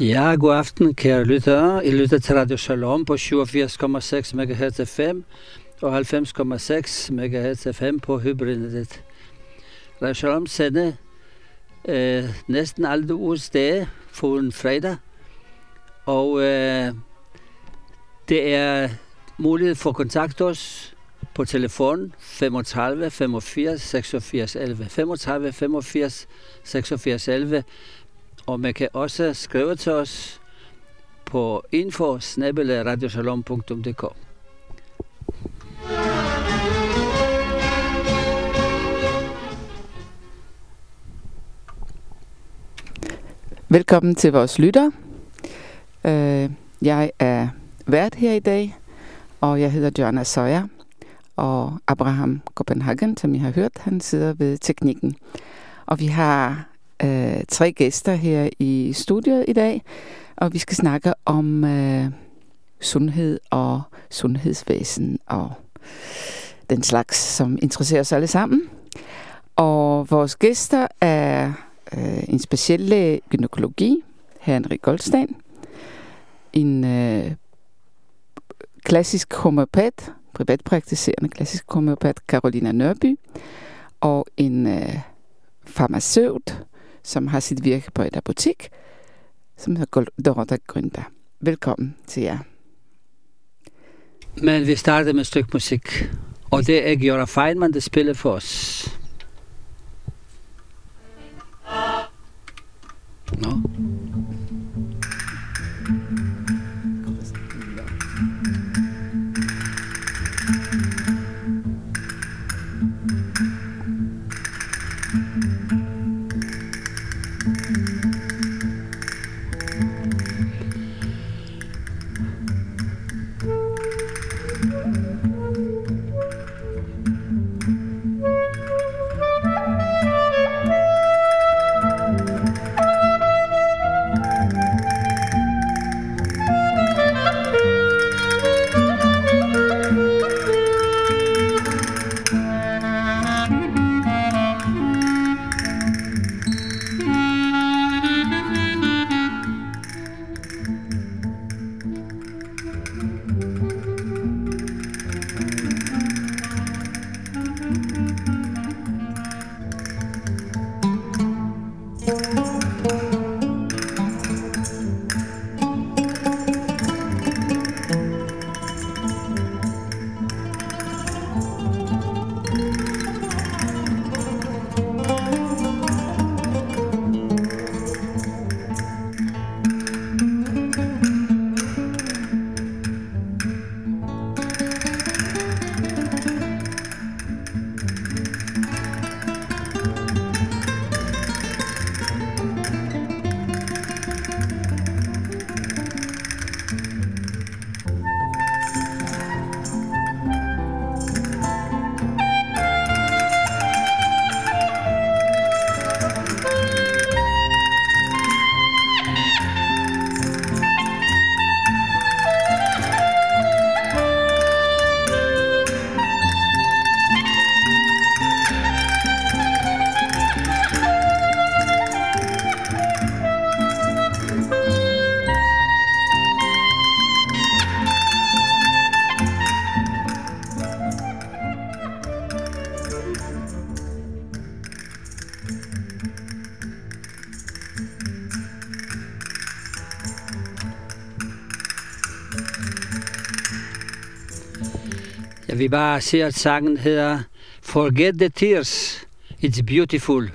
Ja, god aften, kære lyttere. I lytter til Radio Shalom på 87,6 MHz FM og 90,6 MHz FM på hybridnettet. Radio Shalom sender næsten alle uges dage for en fredag, og det er mulighed for at kontakte os på telefon 35 85 86 11. 35 85 86 11. Og man kan også skrive til os på info@radioshalom.dk. Velkommen til vores lytter. Jeg er vært her i dag, og jeg hedder Joanna Søjer. Og Abraham Copenhagen, som I har hørt, han sidder ved teknikken. Og vi har 3 gæster her i studiet i dag, og vi skal snakke om sundhed og sundhedsvæsen og den slags, som interesserer os alle sammen. Og vores gæster er en speciallæge i gynækologi, Henrik Goldstein, en klassisk homeopat, privatpraktiserende klassisk homeopat, Carolina Nørby, og en farmaceut, som har sit virke på et apotek, som hedder Dorota Grünberg. Velkommen til jer. Men vi starter med et stykke musik, og det er Giora Feynman, der spiller for os. No? Jeg vil bare sige, at sangen hedder Forget the Tears, It's Beautiful.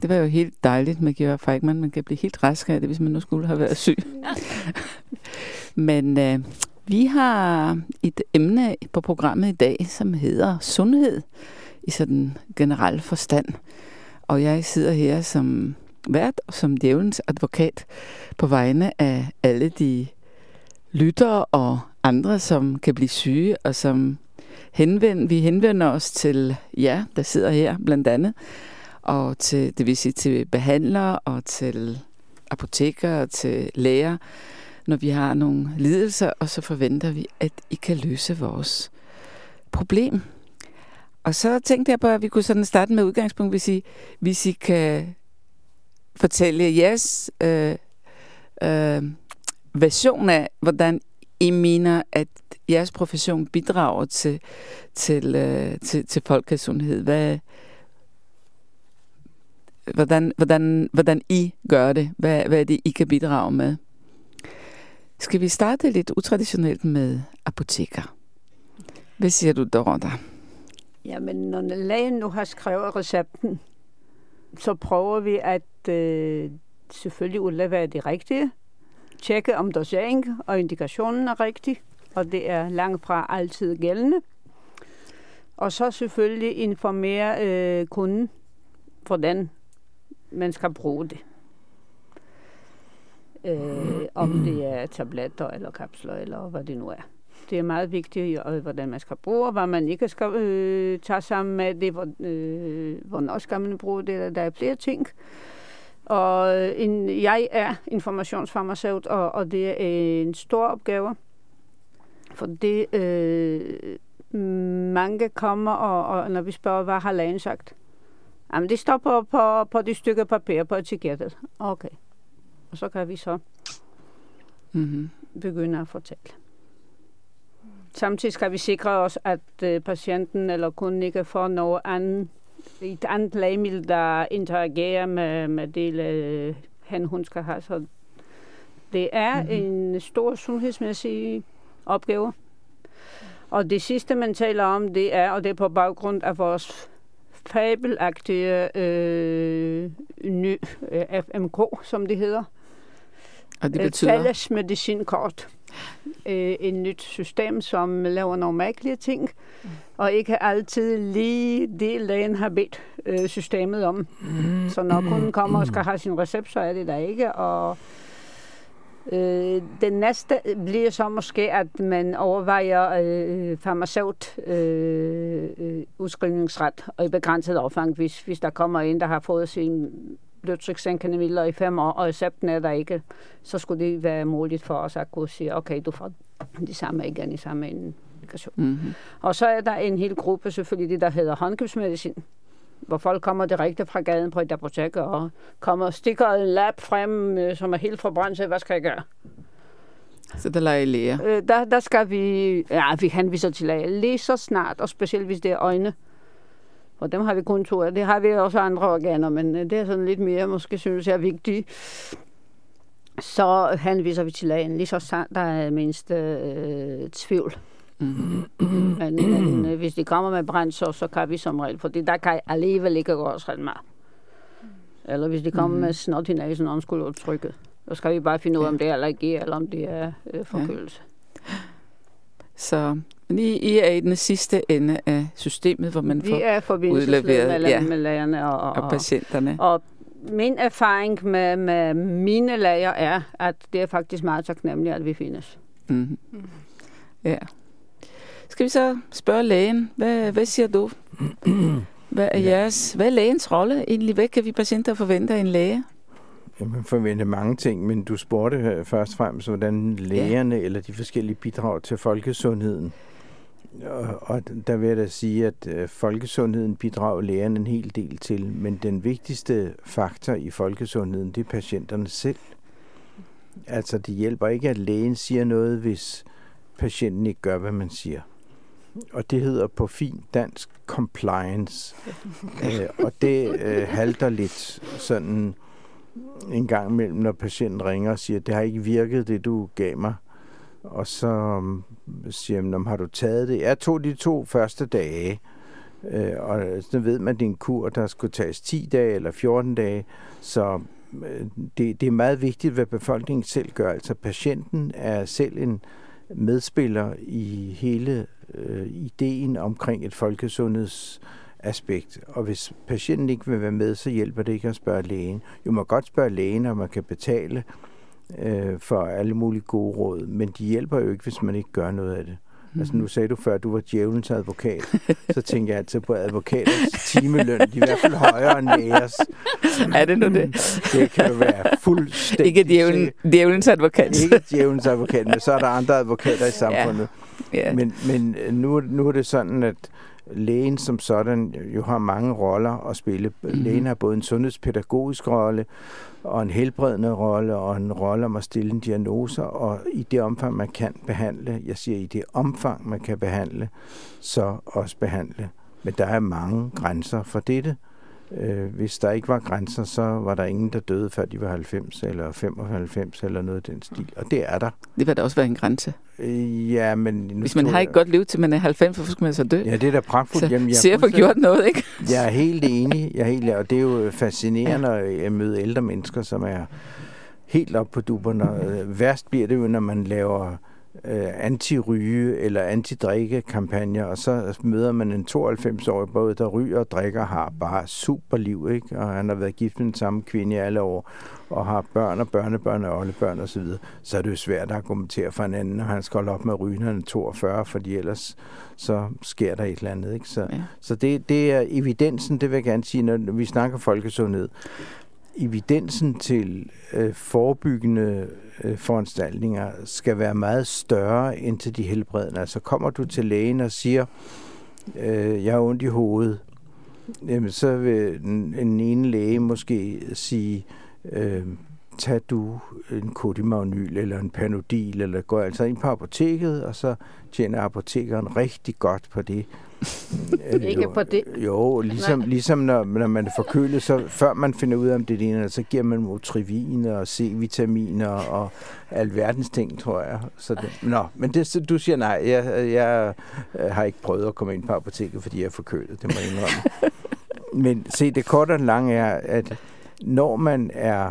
det var jo helt dejligt med Georg Feichmann. Man kan blive helt rask af det, hvis man nu skulle have været syg. Men vi har et emne på programmet i dag, som hedder sundhed i sådan generel forstand. Og jeg sidder her som vært og som djævelens advokat på vegne af alle de lyttere og andre, som kan blive syge, og som vi henvender os til jer, der sidder her blandt andet, og til, det vil sige til behandlere og til apotekere og til læger, når vi har nogle lidelser, og så forventer vi, at I kan løse vores problem. Og så tænkte jeg på, at vi kunne sådan starte med udgangspunkt, hvis I kan fortælle jeres version af, hvordan I mener, at jeres profession bidrager til folkesundhed. Hvordan I gør det? Hvad er det, I kan bidrage med? Skal vi starte lidt utraditionelt med apoteker? Hvad siger du, Dorota? Jamen, når lægen nu har skrevet recepten, så prøver vi at selvfølgelig udlevere det rigtige. Tjekke om dosering og indikationen er rigtig, og det er langt fra altid gældende. Og så selvfølgelig informere kunden, hvordan man skal bruge det. Om det er tabletter eller kapsler eller hvad det nu er. Det er meget vigtigt, hvordan man skal bruge, og hvad man ikke skal tage sammen med det, hvornår skal man bruge det. Der er flere ting. Og jeg er informationsfarmaceut, og det er en stor opgave. For det mange kommer, og når vi spørger, hvad har lægen sagt? Jamen, det står på de stykker papir på etikettet. Okay. Og så kan vi så begynde at fortælle. Samtidig skal vi sikre os, at patienten eller kunden ikke får et andet lægemiddel, der interagerer med det, hun skal have. Så det er en stor sundhedsmæssig opgave. Og det sidste, man taler om, det er på baggrund af vores fabelagtige ny FMK, som det hedder. Og det betyder? Fælles medicinkort. Et nyt system, som laver nogle mærkelige ting, og ikke altid lige det, lægen har bedt systemet om. Så når kunden kommer og skal have sin recept, så er det der ikke. Og det næste bliver så måske, at man overvejer farmaceut udskrivningsret og i begrænset omfang, hvis der kommer en, der har fået sin blodtrykssænkende midler i 5 år, og recepten er der ikke, så skulle det være muligt for os at kunne sige, okay, du får de samme igen i samme indikation. Mm-hmm. Og så er der en hel gruppe, selvfølgelig det, der hedder håndkøbsmedicin, hvor folk kommer direkte fra gaden på et apotek og kommer og stikker en lab frem, som er helt forbrændt til, hvad skal jeg gøre? Så der lader I læger? Der skal vi henviser til læger lige så snart, og specielt hvis det er øjne. Og dem har vi kun 2 af. Det har vi også andre organer, men det er sådan lidt mere, måske synes jeg er vigtigt. Så henviser vi til lægen lige så snart, der er mindst tvivl. Mm-hmm. Men hvis de kommer med brændt, så kan vi som regel, for der kan alligevel ikke gå os ret meget. Eller hvis de kommer med snot i næsen, og skulle trykket, så skal vi bare finde ud af, om det er allergi, eller om det er forkølelse. Så I er i den sidste ende af systemet, hvor man får udleveret med lægerne og patienterne. Og min erfaring med mine læger er, at det er faktisk meget taknemmeligt, at vi findes. Mm-hmm. Ja. Skal vi så spørge lægen, hvad siger du? Hvad er lægens rolle egentlig? Hvad kan vi patienter forvente af en læge? Man forventer mange ting, men du spurgte først og fremmest, hvordan lægerne eller de forskellige bidrag til folkesundheden. Og der vil jeg da sige, at folkesundheden bidrager lægerne en hel del til, men den vigtigste faktor i folkesundheden, det er patienterne selv. Altså, det hjælper ikke, at lægen siger noget, hvis patienten ikke gør, hvad man siger. Og det hedder på fint dansk compliance. Og det halter lidt sådan en gang imellem, når patienten ringer og siger, det har ikke virket, det du gav mig. Og så siger man, har du taget det? Jeg tog de 2 første dage, Og så ved man, at det er en kur, der skulle tages 10 dage eller 14 dage. Så det er meget vigtigt, hvad befolkningen selv gør. Altså patienten er selv en medspiller i hele ideen omkring et folkesundhedsaspekt. Og hvis patienten ikke vil være med, så hjælper det ikke at spørge lægen. Jo, man kan godt spørge lægen, og man kan betale for alle mulige gode råd, men de hjælper jo ikke, hvis man ikke gør noget af det. Altså nu sagde du før, at du var djævelens advokat. Så tænker jeg altid på advokaters timeløn. De er i hvert fald højere end lægers. Er det nu det? Det kan jo være fuldstændig... Ikke djævelens advokat. Ikke djævelens advokat, men så er der andre advokater i samfundet. Ja. Men nu er det sådan, at lægen som sådan jo har mange roller at spille. Lægen har både en sundhedspædagogisk rolle, og en helbredende rolle, og en rolle om at stille en diagnose, og i det omfang, man kan behandle, jeg siger i det omfang, man kan behandle, så også behandle. Men der er mange grænser for dette. Hvis der ikke var grænser, så var der ingen, der døde, før de var 90 eller 95 eller noget af den stil. Og det er der. Det vil da også være en grænse. Ja, men... Hvis man har ikke godt liv til man er 90, hvorfor skal man så dø? Ja, det er da pragtfuldt. Jamen, jeg ser for gjort noget, ikke? Jeg er helt enig. Og det er jo fascinerende at møde ældre mennesker, som er helt op på dupperne. Værst bliver det jo, når man laver anti-ryge eller anti-drikke-kampagner, og så møder man en 92-årig både, der ryger og drikker, har bare super liv, ikke? Og han har været gift med den samme kvinde i alle år, og har børn og børnebørn og oldebørn og så videre. Så er det jo svært at argumentere for en anden, når han skal holde op med rygen, han er 42, fordi ellers så sker der et eller andet, ikke? Så det er evidensen, det vil jeg gerne sige, når vi snakker folkesundhed. Evidensen til forebyggende foranstaltninger skal være meget større end til de helbredende. Altså kommer du til lægen og siger, jeg har ondt i hovedet, jamen, så vil en ene læge måske sige, tag du en Kodimagnyl eller en Panodil, eller går altså ind på apoteket, og så tjener apotekeren rigtig godt på det. Ikke på det? Jo, ligesom når man er forkølet, så før man finder ud af, om det er det ene, så giver man Motrivin og C-vitaminer og alverdens ting, tror jeg. Så det, men det, du siger nej, jeg har ikke prøvet at komme ind på apoteket, fordi jeg er forkølet, det må jeg indrømme. Men se, det korte og lange er, at når man er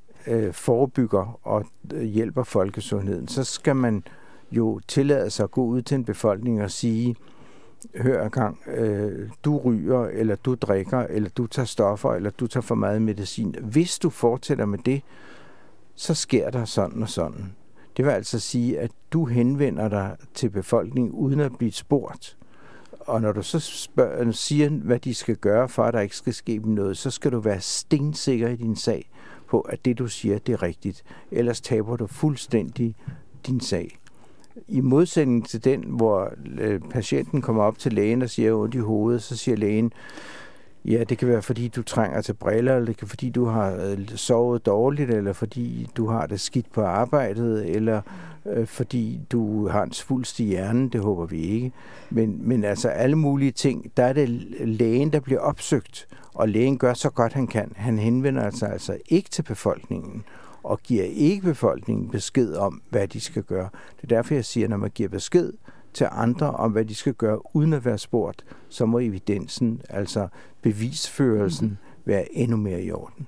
forebygger og hjælper folkesundheden, så skal man jo tillade sig at gå ud til en befolkning og sige, hør en gang, du ryger, eller du drikker, eller du tager stoffer, eller du tager for meget medicin. Hvis du fortsætter med det, så sker der sådan og sådan. Det vil altså sige, at du henvender dig til befolkningen uden at blive spurgt. Og når du så siger, hvad de skal gøre, for at der ikke skal ske noget, så skal du være stensikker i din sag på, at det du siger, det er rigtigt. Ellers taber du fuldstændig din sag. I modsætning til den, hvor patienten kommer op til lægen og siger ondt i hovedet, så siger lægen, ja, det kan være, fordi du trænger til briller, eller det kan være, fordi du har sovet dårligt, eller fordi du har det skidt på arbejdet, eller fordi du har en svulst i hjernen, det håber vi ikke. Men altså alle mulige ting, der er det lægen, der bliver opsøgt, og lægen gør så godt han kan. Han henvender sig altså ikke til befolkningen, og giver ikke befolkningen besked om, hvad de skal gøre. Det er derfor, jeg siger, når man giver besked til andre om, hvad de skal gøre, uden at være spurgt, så må evidensen, altså bevisførelsen, være endnu mere i orden.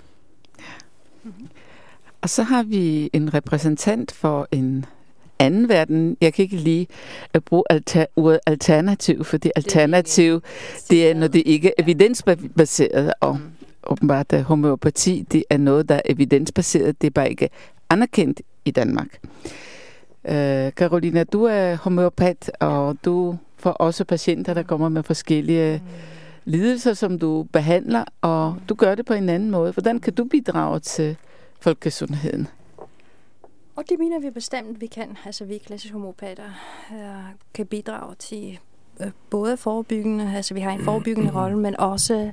Og så har vi en repræsentant for en anden verden. Jeg kan ikke lige bruge ordet alternativ, fordi alternativ, det er, når det ikke er evidensbaseret, og åbenbart homøopati, det er noget, der er evidensbaseret, det er bare ikke anerkendt i Danmark. Carolina, du er homøopat, og du får også patienter, der kommer med forskellige lidelser, som du behandler, og du gør det på en anden måde. Hvordan kan du bidrage til folkesundheden? Og det mener vi bestemt, vi kan. Altså vi klassiske homøopater kan bidrage til både forebyggende, altså vi har en forebyggende rolle, men også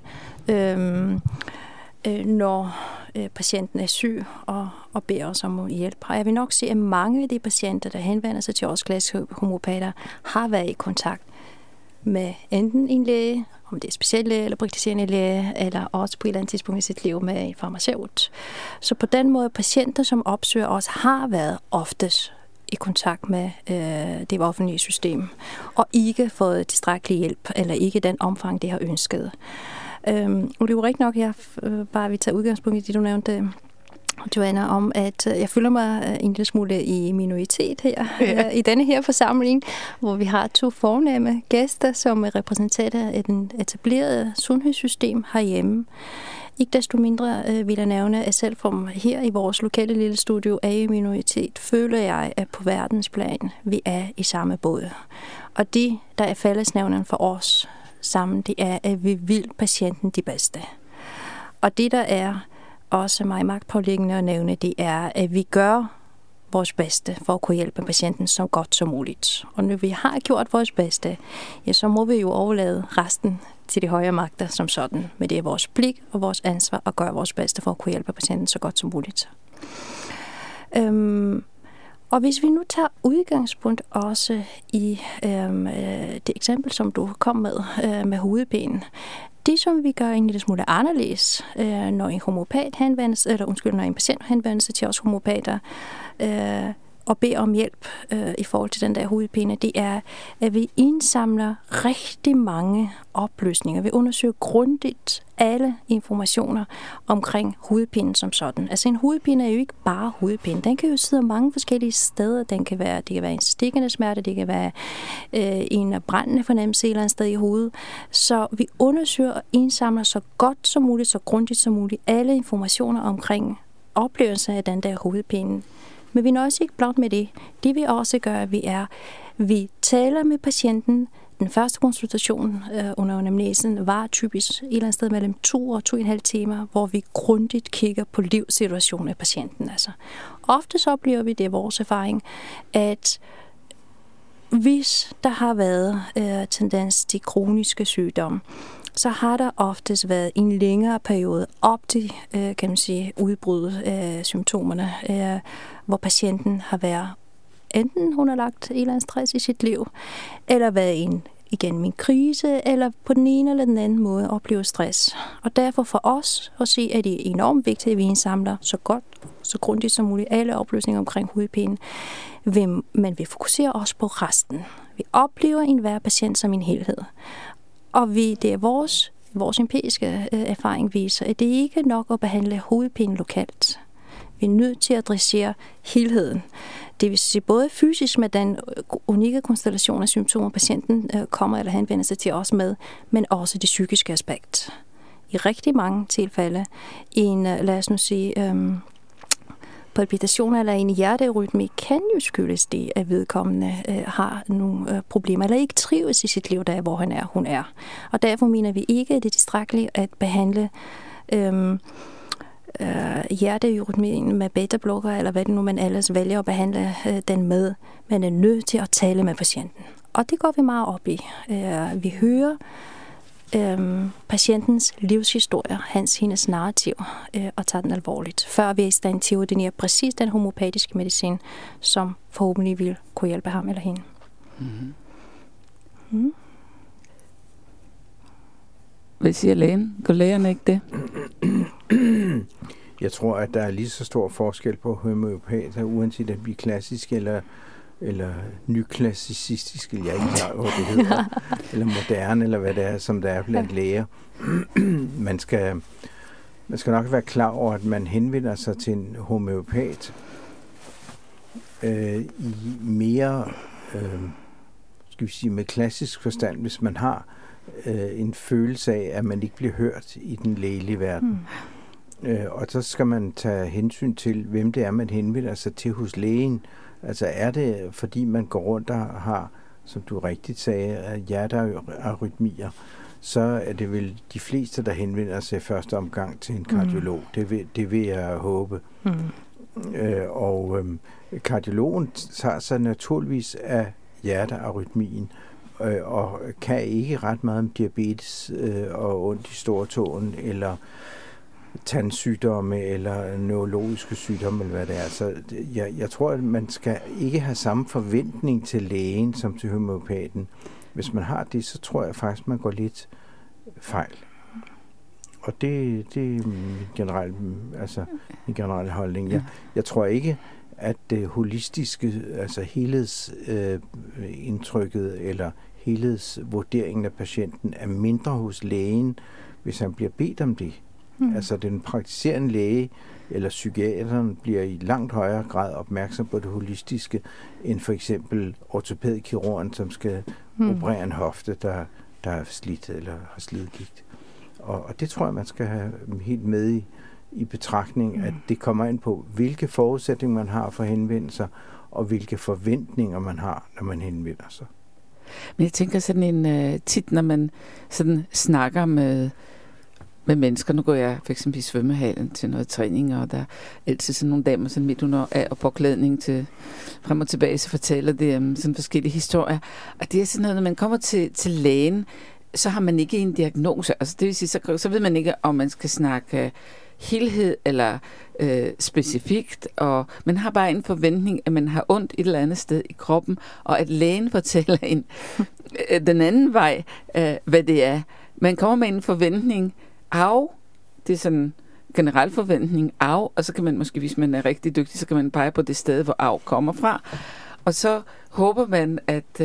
når patienten er syg og beder os om hjælp. Og jeg vil nok se, at mange af de patienter, der henvender sig til os klassiske homøopater, har været i kontakt med enten en læge, om det er speciallæge eller praktiserende læge, eller også på et eller andet tidspunkt i sit liv med en farmaceut. Så på den måde, patienter, som opsøger os, har været oftest i kontakt med det offentlige system, og ikke fået tilstrækkelig hjælp, eller ikke den omfang, de har ønsket. Og det er jo rigtig nok, jeg bare vil tage udgangspunkt i det, du nævnte, Joanna, om at jeg føler mig en lille smule i minoritet her i denne her forsamling, hvor vi har 2 fornemme gæster, som er repræsentanter af den etablerede sundhedssystem herhjemme. Ikke desto mindre vil jeg nævne, at selv for her i vores lokale lille studio er i minoritet, føler jeg, at på verdensplan vi er i samme båd. Og det, der er fællesnævneren for os sammen, det er, at vi vil patienten det bedste. Og det, der er også mig magtpåliggende at nævne, det er, at vi gør vores bedste for at kunne hjælpe patienten så godt som muligt. Og når vi har gjort vores bedste, ja, så må vi jo overlade resten til de højere magter som sådan. Men det er vores pligt og vores ansvar at gøre vores bedste for at kunne hjælpe patienten så godt som muligt. Og hvis vi nu tager udgangspunkt også i det eksempel, som du kom med hovedpine, det, som vi gør en lille smule anderledes, når en homeopat henvendes, når en patient henvender sig til os homeopater, og beder om hjælp i forhold til den der hovedpine, det er, at vi indsamler rigtig mange oplysninger. Vi undersøger grundigt alle informationer omkring hovedpinen som sådan. Altså en hovedpine er jo ikke bare hovedpine. Den kan jo sidde mange forskellige steder. Det kan være en stikkende smerte, det kan være en brændende fornemmelse et eller andet sted i hovedet. Så vi undersøger og indsamler så godt som muligt, så grundigt som muligt, alle informationer omkring oplevelser af den der hovedpine. Men vi når også ikke blot med det. Det vi også gør, at vi taler med patienten. Den første konsultation under anamnesen var typisk et eller andet sted mellem 2 og 2,5 timer, hvor vi grundigt kigger på livssituationen af patienten. Altså. Ofte så oplever vi, det er vores erfaring, at hvis der har været tendens til kroniske sygdomme, så har der oftest været en længere periode op til, kan man sige, udbruddet af symptomerne, hvor patienten har været enten hun har lagt en eller anden stress i sit liv, eller været igennem en krise, eller på den ene eller den anden måde opleve stress. Og derfor for os at se, at det er enormt vigtigt, at vi indsamler så godt, så grundigt som muligt alle oplysninger omkring hovedpine, men vi fokuserer også på resten. Vi oplever enhver patient som en helhed. Og det er vores empiriske erfaring viser, at det ikke er nok at behandle hovedpine lokalt. Vi er nødt til at adressere helheden. Det vil sige både fysisk med den unikke konstellation af symptomer, patienten kommer eller henvender sig til os med, men også det psykiske aspekt. I rigtig mange tilfælde, lad os nu sige, palpitationer eller en hjerterytme kan jo skyldes det, at vedkommende har nogle problemer, eller ikke trives i sit liv, der hvor hun er. Og derfor mener vi ikke, at det er tilstrækkeligt at behandle hjerterytmien med beta-blokker, eller hvad det nu man ellers vælger at behandle den med. Man er nødt til at tale med patienten. Og det går vi meget op i. Vi hører patientens livshistorie, hendes narrativ, og tager den alvorligt, før vi er i stand til at ordinere præcis den homopatiske medicin, som forhåbentlig vil kunne hjælpe ham eller hende. Mm-hmm. Mm. Hvad siger lægen? Går lægerne ikke det? Jeg tror, at der er lige så stor forskel på homeopater, uanset at vi er klassiske eller nyklassicistiske, jeg er ikke klar over, det hedder, eller moderne, eller hvad det er, som der er blandt læger. Man skal nok være klar over, at man henvender sig til en homeopat i mere, skal vi sige, med klassisk forstand, hvis man har en følelse af, at man ikke bliver hørt i den lægelige verden. Og så skal man tage hensyn til, hvem det er, man henvender sig til hos lægen. Altså er det, fordi man går rundt og har, som du rigtigt sagde, hjertearytmier, så er det vel de fleste, der henvender sig i første omgang til en kardiolog. Det vil jeg håbe. Kardiologen tager sig naturligvis af hjertearytmien, og kan ikke ret meget om diabetes og ondt i stortåen, eller tandsygdomme, eller neurologiske sygdomme, eller hvad det er. Så jeg tror, at man skal ikke have samme forventning til lægen, som til homeopaten. Hvis man har det, så tror jeg faktisk, man går lidt fejl. Og det er min generelle holdning. Jeg tror ikke, at det holistiske, altså helhedsindtrykket eller helhedsvurderingen af patienten er mindre hos lægen, hvis han bliver bedt om det. Altså den praktiserende læge eller psykiateren bliver i langt højere grad opmærksom på det holistiske, end for eksempel ortopædkirurgen, som skal operere en hofte, der er slidt eller har slidgigt. Og det tror jeg, man skal have helt med i betragtning, at det kommer ind på, hvilke forudsætninger man har for henvendelser, og hvilke forventninger man har, når man henvender sig. Men jeg tænker sådan tit, når man sådan snakker med mennesker. Nu går jeg for eksempel i svømmehallen til noget træning, og der er altid sådan nogle damer sådan midt under af og påklædning til frem og tilbage, så fortæller det sådan forskellige historier. Og det er sådan noget, når man kommer til lægen, så har man ikke en diagnose. Altså det vil sige, så ved man ikke, om man skal snakke helhed eller specifikt, og man har bare en forventning, at man har ondt et eller andet sted i kroppen, og at lægen fortæller en den anden vej, hvad det er. Man kommer med en forventning, det er sådan en generel forventning, og så kan man måske, hvis man er rigtig dygtig, så kan man pege på det sted, hvor kommer fra. Og så håber man,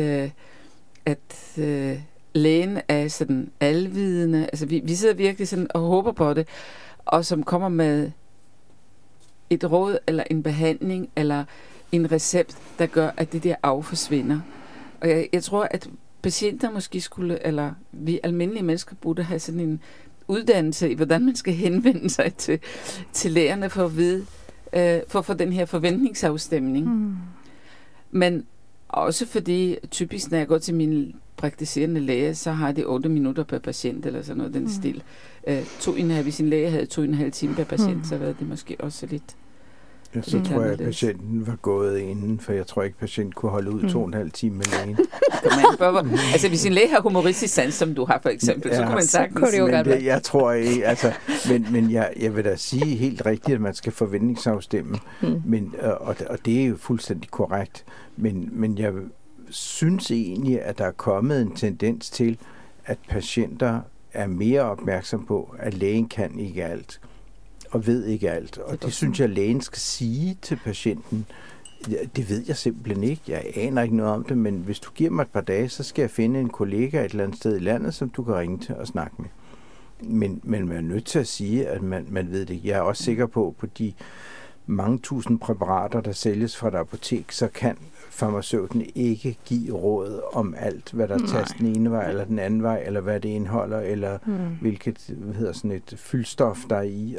at lægen er sådan alvidende. Altså vi sidder virkelig sådan og håber på det, og som kommer med et råd, eller en behandling, eller en recept, der gør, at det der forsvinder. Og jeg tror, at patienter måske skulle, eller vi almindelige mennesker burde have sådan en uddannelse i, hvordan man skal henvende sig til lægerne for at vide, for at få den her forventningsafstemning. Men også fordi, typisk når jeg går til min praktiserende læge, så har det 8 minutter per patient, eller sådan noget, den stil. Hvis en læge havde 2,5 timer per patient, så var det måske også lidt. Ja, så tror jeg, at patienten var gået inden, for jeg tror ikke, at patienten kunne holde ud 2,5 timer med lægen. Altså, hvis en læge har humoristisk sans, som du har for eksempel, så kunne man sagtens. Jeg tror ikke, altså, men jeg vil da sige helt rigtigt, at man skal forventningsafstemme, og det er jo fuldstændig korrekt, men jeg synes egentlig, at der er kommet en tendens til, at patienter er mere opmærksom på, at lægen kan ikke alt og ved ikke alt. Og det synes jeg, lægen skal sige til patienten. Det ved jeg simpelthen ikke. Jeg aner ikke noget om det, men hvis du giver mig et par dage, så skal jeg finde en kollega et eller andet sted i landet, som du kan ringe til og snakke med. Men man er nødt til at sige, at man ved det. Jeg er også sikker på de mange tusind præparater, der sælges fra et apotek, så kan farmaceuten ikke give råd om alt, hvad der tages den ene vej eller den anden vej, eller hvad det indeholder, eller hvilket sådan et fyldstof, der er i.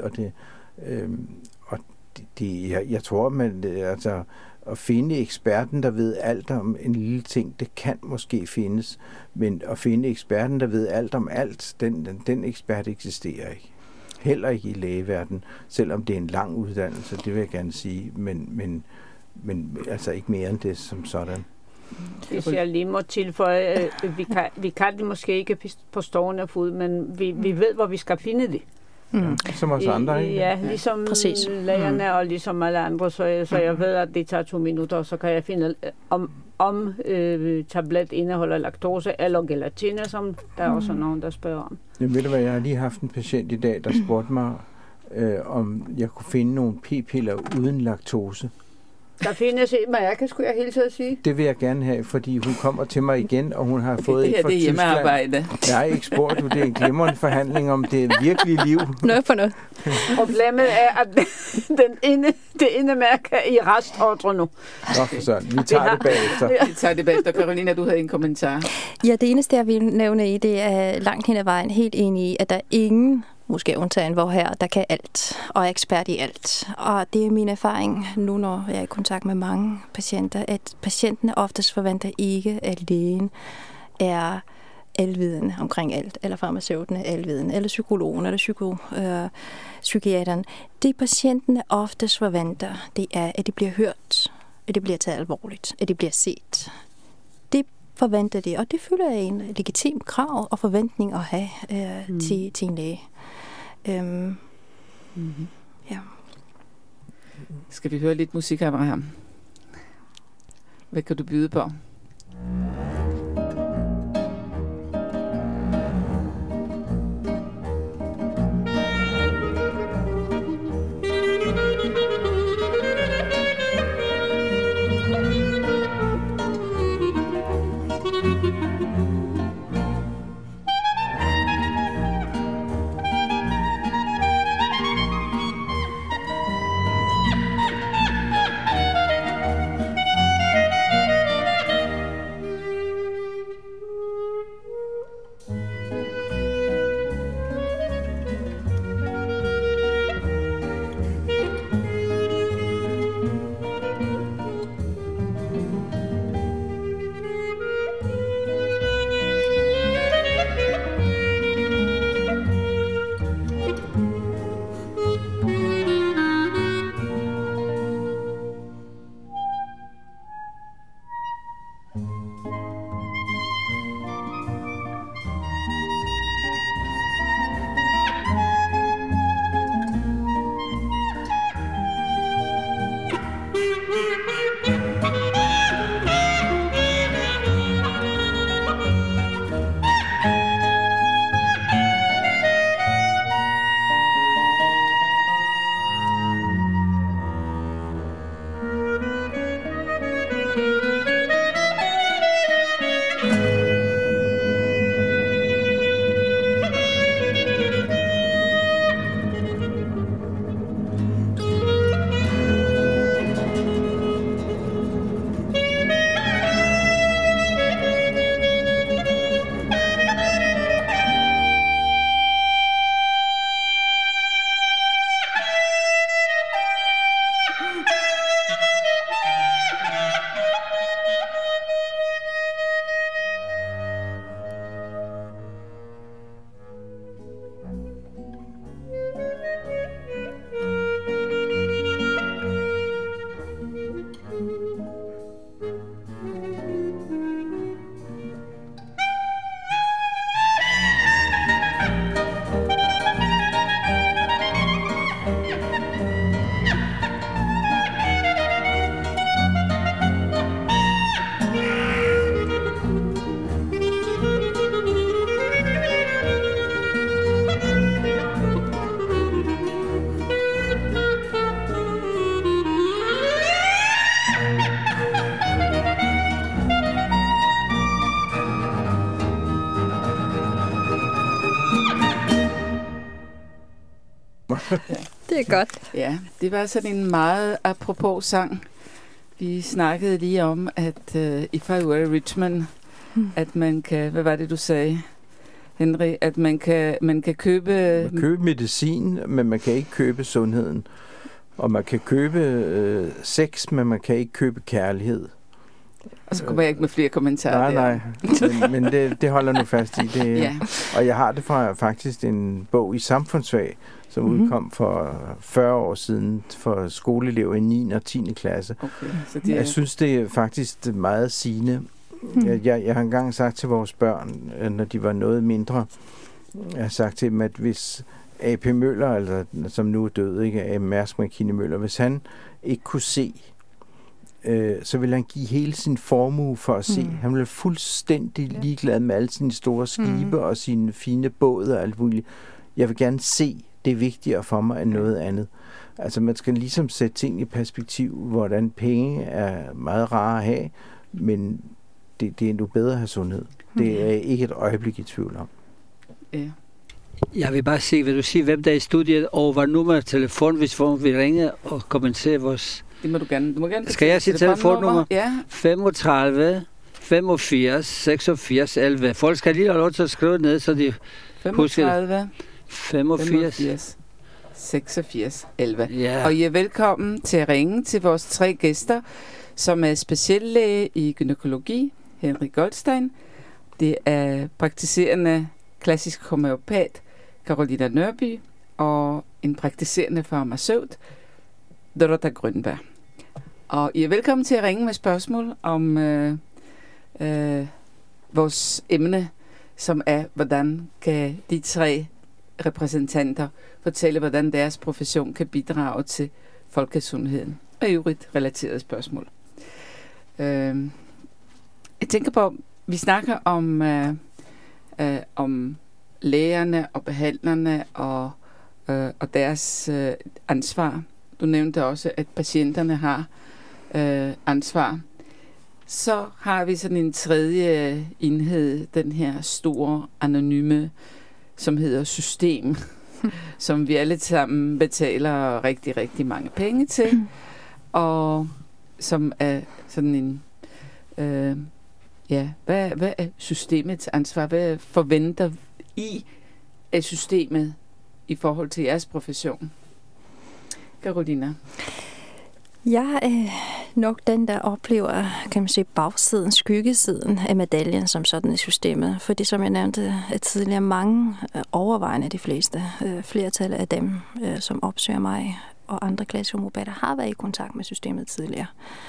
Jeg tror, at finde eksperten, der ved alt om en lille ting, det kan måske findes, men at finde eksperten, der ved alt om alt, den ekspert eksisterer ikke. Heller ikke i lægeverdenen, selvom det er en lang uddannelse, det vil jeg gerne sige, men altså ikke mere end det som sådan. Hvis jeg lige må tilføje, vi kan det måske ikke på stående fod, men vi ved, hvor vi skal finde det. Som os andre, ikke? Ja, ligesom lægerne og ligesom alle andre, så jeg ved, at det tager 2 minutter, og så kan jeg finde om tablet indeholder laktose eller gelatine, som der er også nogen, der spørger om. Jamen, ved du hvad, jeg har lige haft en patient i dag, der spurgte mig, om jeg kunne finde nogle p-piller uden laktose. Der findes en mærke, skulle jeg hele tiden sige. Det vil jeg gerne have, fordi hun kommer til mig igen, og hun har fået et fra Tyskland. Det er hjemmearbejde. Jeg har ikke spurgt, det er en glimrende forhandling om det virkelige liv. Noget for noget. Problemet er, at det ene mærke er i restordre nu. Nå, for sådan. Vi tager det bagefter. Carolina, du havde en kommentar. Ja, det eneste, jeg vil nævne i, det er langt hen ad vejen helt enig i, at der er ingen, måske undtagen hvor her, der kan alt og er ekspert i alt. Og det er min erfaring nu, når jeg er i kontakt med mange patienter, at patienterne oftest forventer ikke, at lægen er alvidende omkring alt, eller farmaceuten er alvidende, eller psykologen, eller psykiateren. Det patienterne oftest forventer, det er, at de bliver hørt, at det bliver taget alvorligt, at det bliver set. Det forventer de, og det føler jeg en legitim krav og forventning at have til en læge. Ja. Skal vi høre lidt musik, Abraham? Hvad kan du byde på? Godt. Ja, det var sådan en meget apropos sang. Vi snakkede lige om, at if I were Richmond, at man kan, hvad var det, du sagde, Henry, at man kan købe... Man kan købe medicin, men man kan ikke købe sundheden. Og man kan købe sex, men man kan ikke købe kærlighed. Og så kommer jeg ikke med flere kommentarer. Nej, men det holder nu fast i. Det, ja. Og jeg har det fra faktisk en bog i samfundsfag, som udkom for 40 år siden for skoleelever i 9. og 10. klasse. Okay, så det Jeg synes, det er faktisk meget sigende. Jeg har engang sagt til vores børn, når de var noget mindre, jeg har sagt til dem, at hvis A.P. Møller, altså, som nu er død, ikke, A. Mærsk Mc-Kinney Møller, hvis han ikke kunne se, så ville han give hele sin formue for at se. Han ville fuldstændig ligeglad med alle sine store skibe og sine fine både og alt muligt. Jeg vil gerne se, det er vigtigere for mig end noget andet. Altså man skal ligesom sætte ting i perspektiv, hvordan penge er meget rare at have, men det er endnu bedre at have sundhed. Det er ikke et øjeblik i tvivl om. Ja. Jeg vil bare sige, vil du sige, hvem der er i studiet, og hvad nummer af telefon, hvis vi ringer og kommenterer vores... Det må du gerne. Du må gerne. Skal jeg sige telefonnummer? Ja. 35 85 86 11. Folk skal lige have lov til at skrive ned, så de 35 85 86 11. Ja. Og I er velkommen til at ringe til vores 3 gæster, som er speciallæge i gynækologi, Henry Goldstein. Det er praktiserende klassisk homøopat, Carolina Nørby, og en praktiserende farmaceut, Dorota Grønberg. Og I er velkommen til at ringe med spørgsmål om vores emne, som er, hvordan kan de 3 repræsentanter fortælle, hvordan deres profession kan bidrage til folkesundheden, og i øvrigt relaterede spørgsmål. Jeg tænker på, vi snakker om lægerne og behandlerne og deres ansvar. Du nævnte også, at patienterne har ansvar. Så har vi sådan en tredje enhed, den her store anonyme, som hedder system, som vi alle sammen betaler rigtig, rigtig mange penge til, og som er sådan en... hvad er systemets ansvar? Hvad forventer I af systemet i forhold til jeres profession? Carolina? Jeg er nok den, der oplever, kan man sige, bagsiden, skyggesiden af medaljen som sådan i systemet. Fordi som jeg nævnte tidligere, mange overvejende de fleste, flertallet af dem, som opsøger mig og andre klassiske homopater, har været i kontakt med systemet tidligere.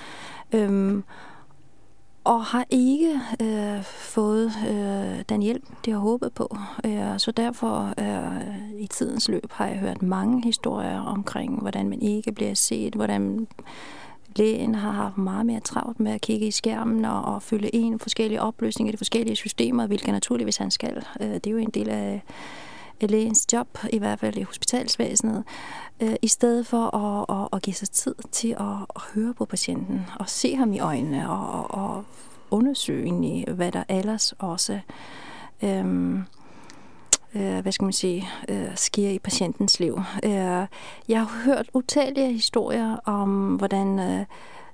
Og har ikke fået den hjælp, de har håbet på. Så derfor i tidens løb har jeg hørt mange historier omkring, hvordan man ikke bliver set, hvordan lægen har haft meget mere travlt med at kigge i skærmen og fylde ind forskellige opløsninger i de forskellige systemer, hvilket naturligvis han skal. Det er jo en del af lægens job, i hvert fald i hospitalsvæsenet, i stedet for at give sig tid til at høre på patienten og se ham i øjnene og undersøge egentlig, hvad der ellers også sker i patientens liv. Jeg har hørt utallige historier om, hvordan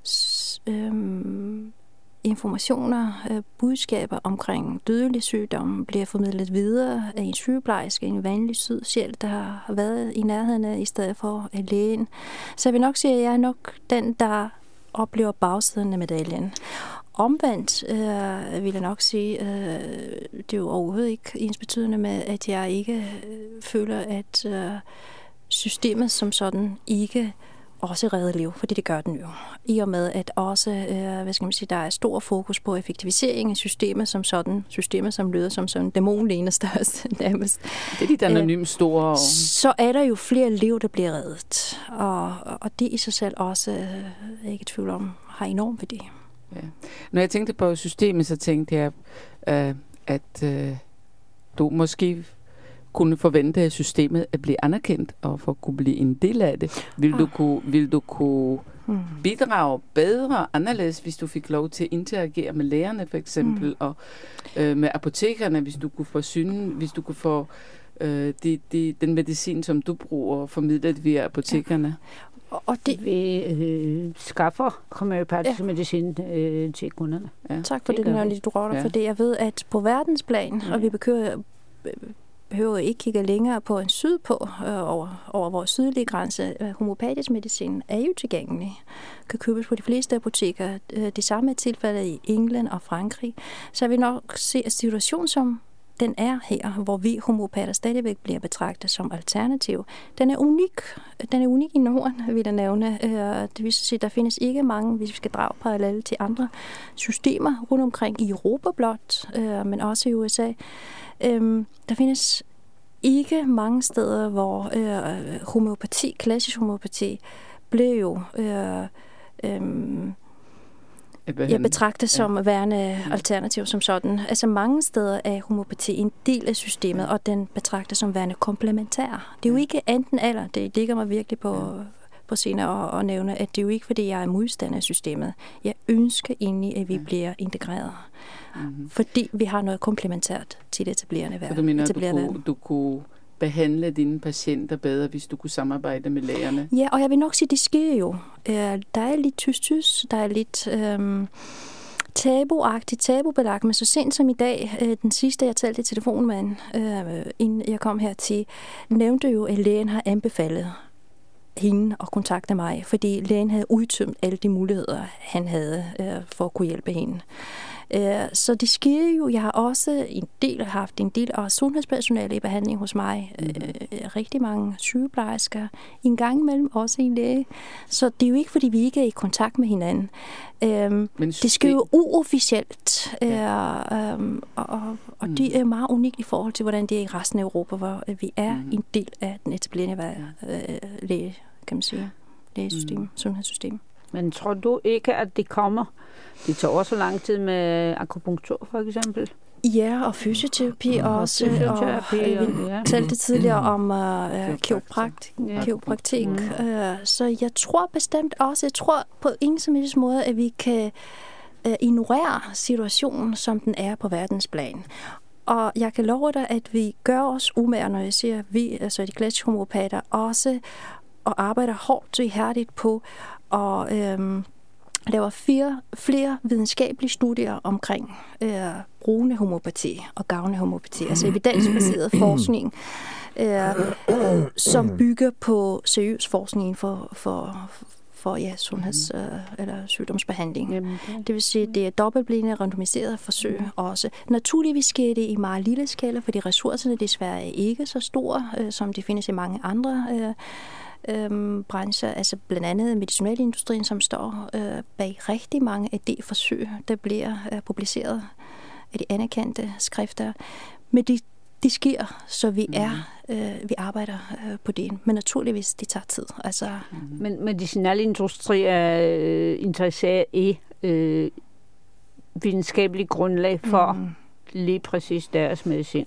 informationer, budskaber omkring dødelig sygdom bliver formidlet videre af en sygeplejerske, en vanlig sød sjæl, der har været i nærheden i stedet for lægen. Så jeg vil nok sige, at jeg er nok den, der oplever bagsiden af medaljen. Omvendt vil jeg nok sige, det er jo overhovedet ikke ensbetydende med, at jeg ikke føler, at systemet som sådan ikke også redder liv, fordi det gør den jo. I og med, at også, der er stor fokus på effektivisering af systemet som sådan, systemet som lyder som sådan en dæmonlignende størrelse nærmest. Det er de anonyme store... Så er der jo flere liv, der bliver reddet. Og det i sig selv også, ikke i tvivl om, har enorm værdi. Ja. Når jeg tænkte på systemet, så tænkte jeg, at du måske kunne forvente af systemet at blive anerkendt og for at kunne blive en del af det. Vil du kunne bidrage bedre, anderledes, hvis du fik lov til at interagere med lægerne for eksempel, og med apotekerne, hvis du kunne få den medicin, som du bruger, formidlet via apotekerne. Og det vi skaffer homøopatisk medicin til kunderne. Ja. Tak for det, Nørne, du råder, for det. Jeg ved, at på verdensplan, og vi behøver ikke kigge længere på en sydpå over vores sydlige grænse. Homeopatisk medicin er jo tilgængelig. Kan købes på de fleste apoteker. Det samme er tilfældet i England og Frankrig. Så jeg vil nok se, at situationen som den er her, hvor vi homeopater stadigvæk bliver betragtet som alternativ. Den er unik. Den er unik i Norden, vil jeg nævne. Det vil sige, der findes ikke mange, hvis vi skal drage parallelle til andre systemer rundt omkring i Europa blot, men også i USA. Der findes ikke mange steder, hvor homøopati, klassisk homøopati, blev jeg betragter som værende alternativ som sådan. Altså mange steder er homøopati en del af systemet, og den betragter som værende komplementær. Det er jo ikke enten eller. Det ligger mig virkelig på scenen at nævne, at det er jo ikke, fordi jeg er modstander af systemet. Jeg ønsker egentlig, at vi bliver integreret. Fordi vi har noget komplementært til det etablerende verden. Så du mener, du kunne behandle dine patienter bedre, hvis du kunne samarbejde med lægerne? Ja, og jeg vil nok sige, det sker jo. Der er lidt tys, der er lidt tabubelagt, men så sent som i dag, den sidste, jeg talte i telefonen med inden jeg kom hertil, nævnte jo, at lægen har anbefalet hende at kontakte mig, fordi lægen havde udtømt alle de muligheder, han havde for at kunne hjælpe hende. Så det sker jo. Jeg har også haft en del af sundhedspersonale i behandling hos mig. Rigtig mange sygeplejersker. En gang imellem også en læge. Så det er jo ikke, fordi vi ikke er i kontakt med hinanden. Det sker jo uofficielt. Og det er meget unikt i forhold til, hvordan det er i resten af Europa, hvor vi er en del af den etablerende læge, kan man sige. Lægesystem, sundhedssystem. Men tror du ikke, at det kommer? Det tager også lang tid med akupunktur, for eksempel. Ja, og fysioterapi også. Vi talte tidligere om kiropraktik. Så jeg tror bestemt også, på ingen som helst måde, at vi kan ignorere situationen, som den er på verdensplan. Og jeg kan love dig, at vi gør os umage, når jeg siger vi, altså de klassiske homeopater, også og arbejder hårdt og ihærdigt på og laver flere videnskabelige studier omkring brugende homøopati og gavnlig homøopati, altså evidensbaseret forskning, som bygger på seriøs forskning for sundheds- eller sygdomsbehandling. Det vil sige, at det er dobbeltblinde, randomiserede forsøg også. Naturligvis sker det i meget lille skala, fordi ressourcerne desværre er ikke så store, som de findes i mange andre brancher, altså blandt andet medicinalindustrien, som står bag rigtig mange af de forsøg, der bliver publiceret af de anerkendte skrifter. Men det sker, så vi arbejder på det. Men naturligvis, det tager tid. Altså, Men medicinalindustri er interesseret i videnskabelig grundlag for lige præcis deres medicin.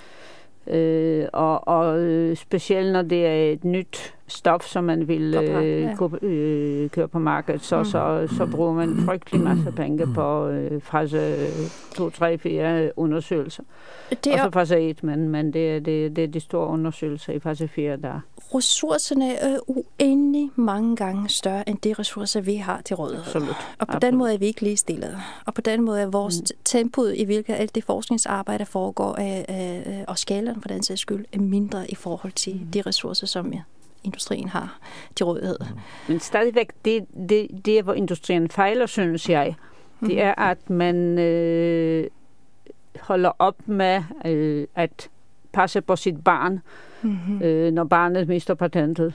Og specielt når det er et nyt stof, som man vil køre på markedet, så bruger man frygtelig masse penge på fase 2, 3, 4 undersøgelser. Også fase 1, men det er de store undersøgelser i fase 4, der. Ressourcerne er uendelig mange gange større end de ressourcer, vi har til rådighed. Absolut. Og på den måde er vi ikke ligestillede. Og på den måde er vores tempo, i hvilket alt det forskningsarbejde foregår, og skalaen for den sags skyld, er mindre i forhold til de ressourcer, som industrien har til rådighed. Men stadigvæk, det hvor industrien fejler, synes jeg, det er, at man holder op med at passe på sit barn, når barnet mister patentet.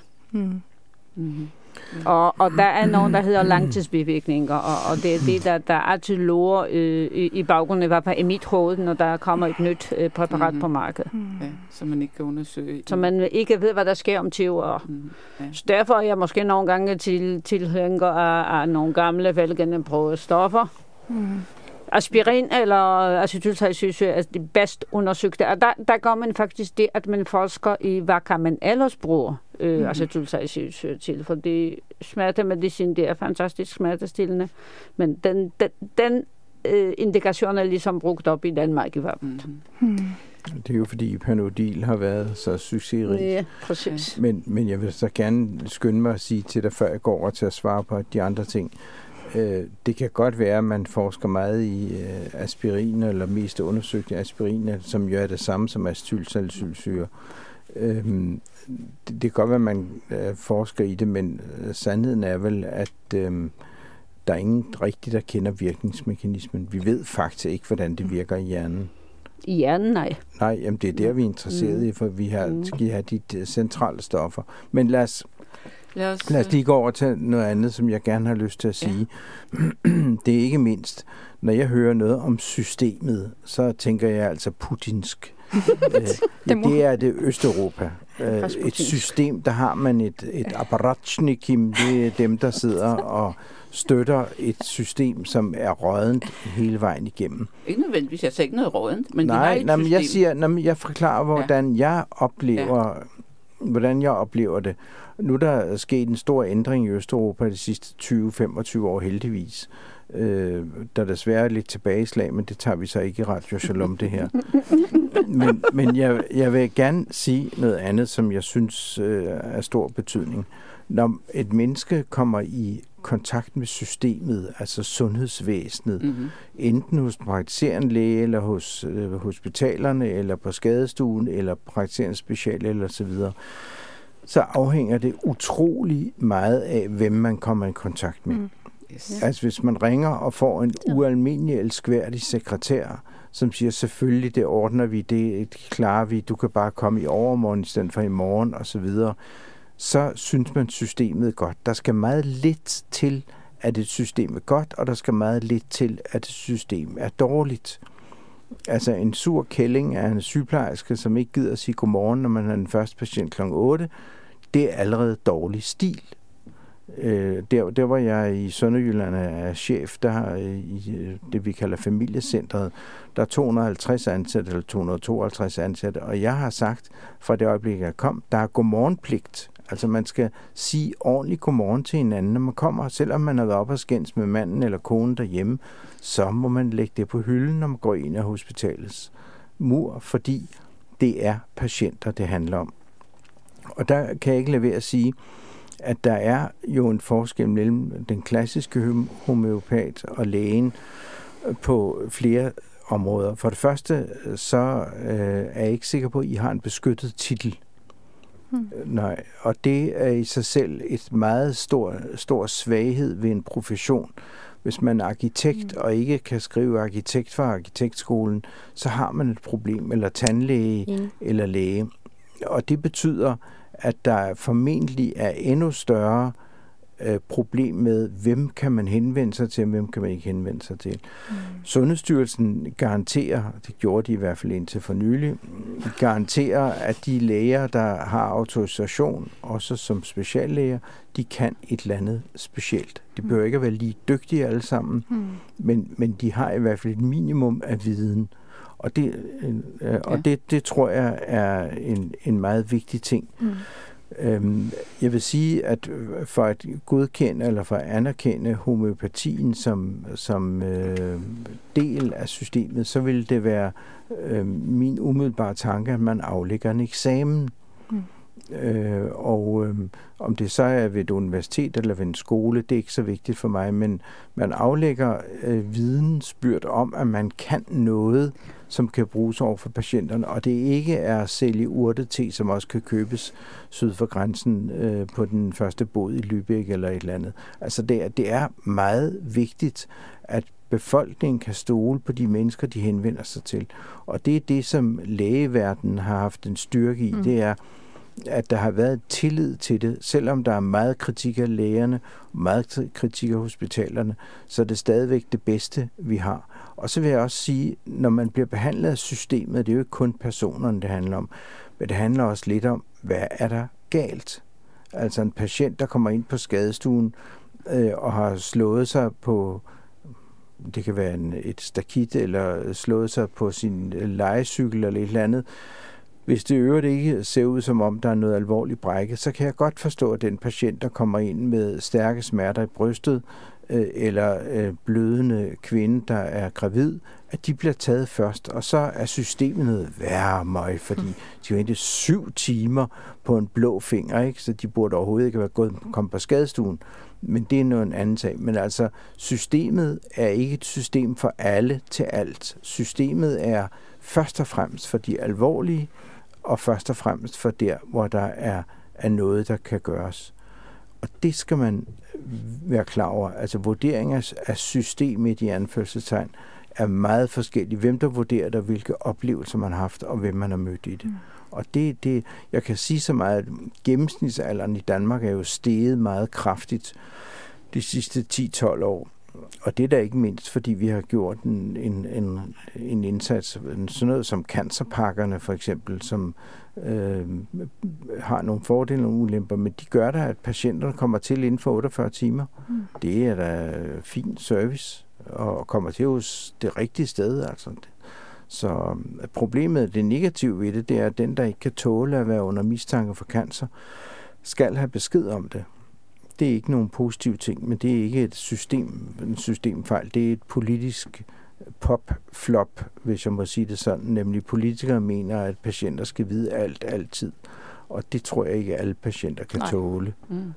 Og der er nogen, der hedder langtidsbivirkninger, og det er det, der altid lover i baggrunden, i hvert fald i mit hoved, når der kommer et nyt præparat på markedet. Ja, så man ikke kan undersøge. Så man ikke ved, hvad der sker om 20 år. Så derfor er jeg måske nogle gange tilhænger af nogle gamle, velgennemprøvede stoffer. Aspirin eller acetylsalicylsyre er de bedst undersøgte. Og der gør man faktisk det, at man forsker i, hvad kan man ellers bruge acetylsalicylsyre til. Fordi smertemedicin, det er fantastisk smertestillende. Men den indikationer ligesom brugt op i Danmark i hvert fald. Det er jo fordi Panodil har været så succesrig. Ja, præcis. Men jeg vil så gerne skynde mig at sige til dig, før jeg går over til at svare på de andre ting. Det kan godt være, at man forsker meget i aspirin, eller mest undersøgt i aspirin, som jo er det samme som acetylsalicylsyre. Det kan godt være, at man forsker i det, men sandheden er vel, at der er ingen rigtig, der kender virkningsmekanismen. Vi ved faktisk ikke, hvordan det virker i hjernen. I hjernen, nej. Nej, jamen det er der, vi er interesseret i, for vi skal have de centrale stoffer. Men lad os lige gå over til noget andet, som jeg gerne har lyst til at sige. Ja. Det er ikke mindst, når jeg hører noget om systemet, så tænker jeg altså putinsk. Det er det Østeuropa. Et system, der har man et apparatchnikim, det er dem, der sidder og støtter et system, som er rådent hele vejen igennem. Ikke nødvendigvis, jeg siger ikke noget rådent, men jeg forklarer, hvordan jeg oplever det. Nu er der sket en stor ændring i Østeuropa de sidste 20-25 år heldigvis. Der er desværre lidt tilbageslag, men det tager vi så ikke i Radio Shalom, det her. Men jeg vil gerne sige noget andet, som jeg synes er stor betydning. Når et menneske kommer i kontakt med systemet, altså sundhedsvæsenet, enten hos praktiserende læge, eller hos hospitalerne, eller på skadestuen, eller praktiserende special, eller så videre, så afhænger det utrolig meget af, hvem man kommer i kontakt med. Yes. Altså hvis man ringer og får en ualmindelig elskværdig sekretær, som siger, selvfølgelig, det ordner vi, det klarer vi, du kan bare komme i overmorgen i stedet for i morgen, og så videre, så synes man, systemet er godt. Der skal meget lidt til, at et system er godt, og der skal meget lidt til, at et system er dårligt. Altså en sur kælling af en sygeplejerske, som ikke gider at sige godmorgen, når man er den første patient kl. 8, det er allerede dårlig stil. Der hvor jeg i Sønderjylland er chef, der har i det, vi kalder familiecentret, der er 250 ansatte eller 252 ansatte, og jeg har sagt, fra det øjeblik, jeg kom, der er godmorgenpligt. Altså man skal sige ordentligt godmorgen til hinanden, når man kommer. Selvom man har været op og skændes med manden eller konen derhjemme, så må man lægge det på hylden, når man går ind af hospitalets mur, fordi det er patienter, det handler om. Og der kan jeg ikke lade være at sige, at der er jo en forskel mellem den klassiske homøopat og lægen på flere områder. For det første, så er jeg ikke sikker på, at I har en beskyttet titel. Nej, og det er i sig selv et meget stor svaghed ved en profession. Hvis man er arkitekt og ikke kan skrive arkitekt fra arkitektskolen, så har man et problem, eller tandlæge eller læge. Og det betyder, at der formentlig er endnu større problem med, hvem kan man henvende sig til, og hvem kan man ikke henvende sig til. Sundhedsstyrelsen garanterer, det gjorde de i hvert fald indtil for nylig, garanterer, at de læger, der har autorisation, også som speciallæger, de kan et eller andet specielt. De behøver ikke at være lige dygtige alle sammen, men de har i hvert fald et minimum af viden. Og det tror jeg er en meget vigtig ting. Jeg vil sige, at for at godkende eller for at anerkende homøopatien som del af systemet, så vil det være min umiddelbare tanke, at man aflægger en eksamen. Om det så er ved et universitet eller ved en skole, det er ikke så vigtigt for mig, men man aflægger vidensbyrd om, at man kan noget, som kan bruges over for patienterne, og det ikke er at sælge urtete, som også kan købes syd for grænsen på den første båd i Lübeck eller et eller andet. Altså det er meget vigtigt, at befolkningen kan stole på de mennesker, de henvender sig til. Og det er det, som lægeverdenen har haft en styrke i, det er, at der har været tillid til det, selvom der er meget kritik af lægerne, meget kritik af hospitalerne, så er det stadigvæk det bedste, vi har. Og så vil jeg også sige, når man bliver behandlet af systemet, det er jo ikke kun personerne, det handler om, men det handler også lidt om, hvad er der galt? Altså en patient, der kommer ind på skadestuen og har slået sig på, det kan være et stakit, eller slået sig på sin lejecykel eller et eller andet. Hvis det øvrigt ikke ser ud som om, der er noget alvorligt brækket, så kan jeg godt forstå, at den patient, der kommer ind med stærke smerter i brystet, eller blødende kvinde, der er gravid, at de bliver taget først, og så er systemet noget værre møg, fordi de venter 7 timer på en blå finger, ikke? Så de burde overhovedet ikke være kommet på skadestuen, men det er noget en anden sag. Men altså, systemet er ikke et system for alle til alt. Systemet er først og fremmest for de alvorlige, og først og fremmest for der, hvor der er noget, der kan gøres. Og det skal man være klar over. Altså vurderinger af systemet i anførselstegn er meget forskellige. Hvem der vurderer der, hvilke oplevelser man har haft, og hvem man har mødt i det. Og det, jeg kan sige så meget, at gennemsnitsalderen i Danmark er jo steget meget kraftigt de sidste 10-12 år. Og det er da ikke mindst, fordi vi har gjort en indsats, sådan noget som cancerpakkerne for eksempel, som har nogle fordele og nogle ulemper, men de gør da, at patienterne kommer til inden for 48 timer. Det er da fin service, og kommer til hos det rigtige sted. Altså. Så problemet, det negative ved det, det er, at den, der ikke kan tåle at være under mistanke for cancer, skal have besked om det. Det er ikke nogen positiv ting, men det er ikke en systemfejl. Det er et politisk pop-flop, hvis jeg må sige det sådan. Nemlig politikere mener, at patienter skal vide alt, altid. Og det tror jeg ikke, alle patienter kan tåle.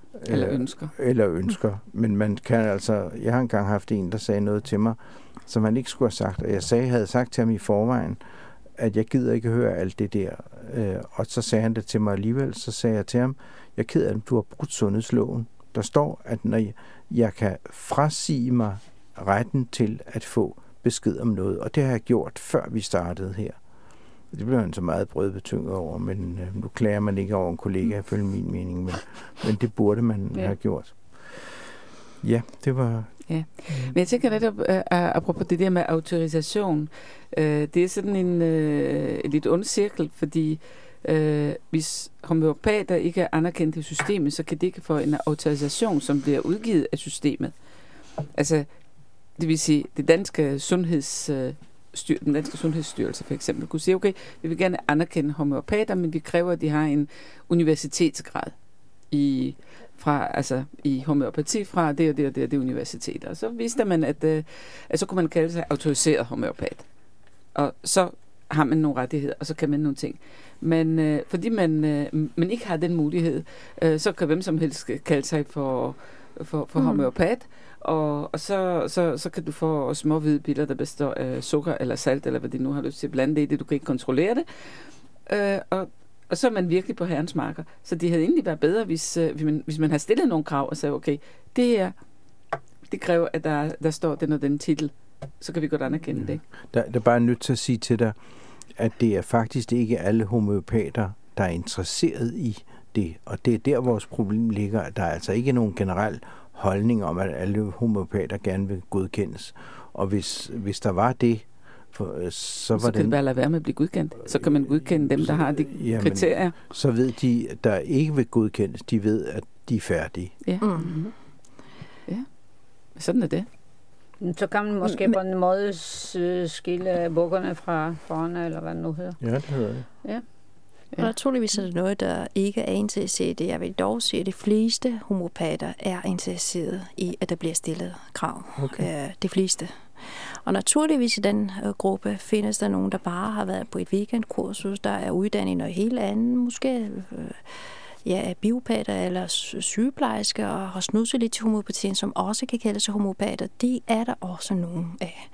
Eller ønsker. Men man kan altså... Jeg har engang haft en, der sagde noget til mig, som han ikke skulle have sagt. Og jeg havde sagt til ham i forvejen, at jeg gider ikke høre alt det der. Og så sagde han det til mig alligevel. Så sagde jeg til ham, jeg er ked af, at du har brudt sundhedsloven. Der står, at når jeg kan frasige mig retten til at få besked om noget, og det har jeg gjort, før vi startede her. Det blev han så meget brødbetynget over, men nu klager man ikke over en kollega, ifølge min mening, men det burde man have gjort. Ja, det var... Ja, men jeg tænker netop, apropos det der med autorisation, det er sådan en lidt ond cirkel, fordi hvis homøopater ikke er anerkendt i systemet, så kan det ikke få en autorisation, som bliver udgivet af systemet. Altså, det vil sige, den danske sundhedsstyrelse for eksempel kunne sige, okay, vi vil gerne anerkende homøopater, men vi kræver, at de har en universitetsgrad i homøopati fra det universitet. Og så vidste man, at så kunne man kalde sig autoriseret homøopat. Og så har man nogle rettigheder, og så kan man nogle ting. Men fordi man ikke har den mulighed, så kan hvem som helst kalde sig for homøopat, og så kan du få små hvide piller, der består af sukker eller salt, eller hvad de nu har lyst til at blande det i det. Du kan ikke kontrollere det. Og så er man virkelig på herrens marker. Så det havde egentlig været bedre, hvis man har stillet nogle krav og sagde, okay, det her, det kræver, at der står den og den titel. Så kan vi godt anerkende det. Der er bare nødt til at sige til dig, at det er faktisk ikke alle homøopater, der er interesseret i det. Og det er der, vores problem ligger. Der er altså ikke nogen generel holdning om, at alle homøopater gerne vil godkendes. Og hvis der var det, så kan det bare lade være med at blive godkendt. Så kan man godkende dem, der har de kriterier. Så ved de, der ikke vil godkendes, de ved, at de er færdige. Ja. Mm-hmm. Ja, sådan er det. Så kan man måske på en måde skille bukkerne fra forne, eller hvad det nu hedder. Ja, det hedder det. Ja. Og naturligvis er det noget, der ikke er interesseret i det. Jeg vil dog sige, at de fleste homopater er interesseret i, at der bliver stillet krav. Okay. De fleste. Og naturligvis i den gruppe findes der nogen, der bare har været på et weekendkursus, der er uddannet i noget helt andet, måske biopater eller sygeplejersker, og har snudset lidt til homøopatien, som også kan kalde sig homopater. Det er der også nogen af.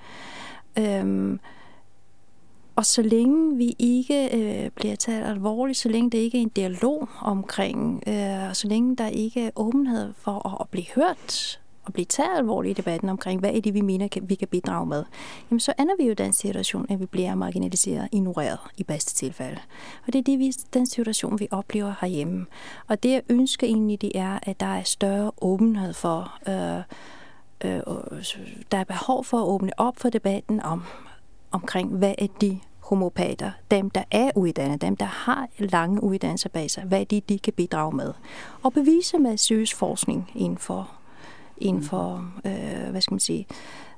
Og så længe vi ikke bliver taget alvorligt, så længe det ikke er en dialog omkring, så længe der ikke er åbenhed for at blive hørt og blive taget alvorligt i debatten omkring, hvad er det, vi mener, vi kan bidrage med, jamen så ender vi jo den situation, at vi bliver marginaliseret, ignoreret i bedste tilfælde. Og det er den situation, vi oplever herhjemme. Og det jeg ønsker egentlig, det er, at der er større åbenhed for, der er behov for at åbne op for debatten omkring, hvad er de homopater, dem der er uddannet, dem der har lange uddannelser bag sig, hvad er det, de kan bidrage med. Og bevise med seriøs forskning inden for hvad skal man sige,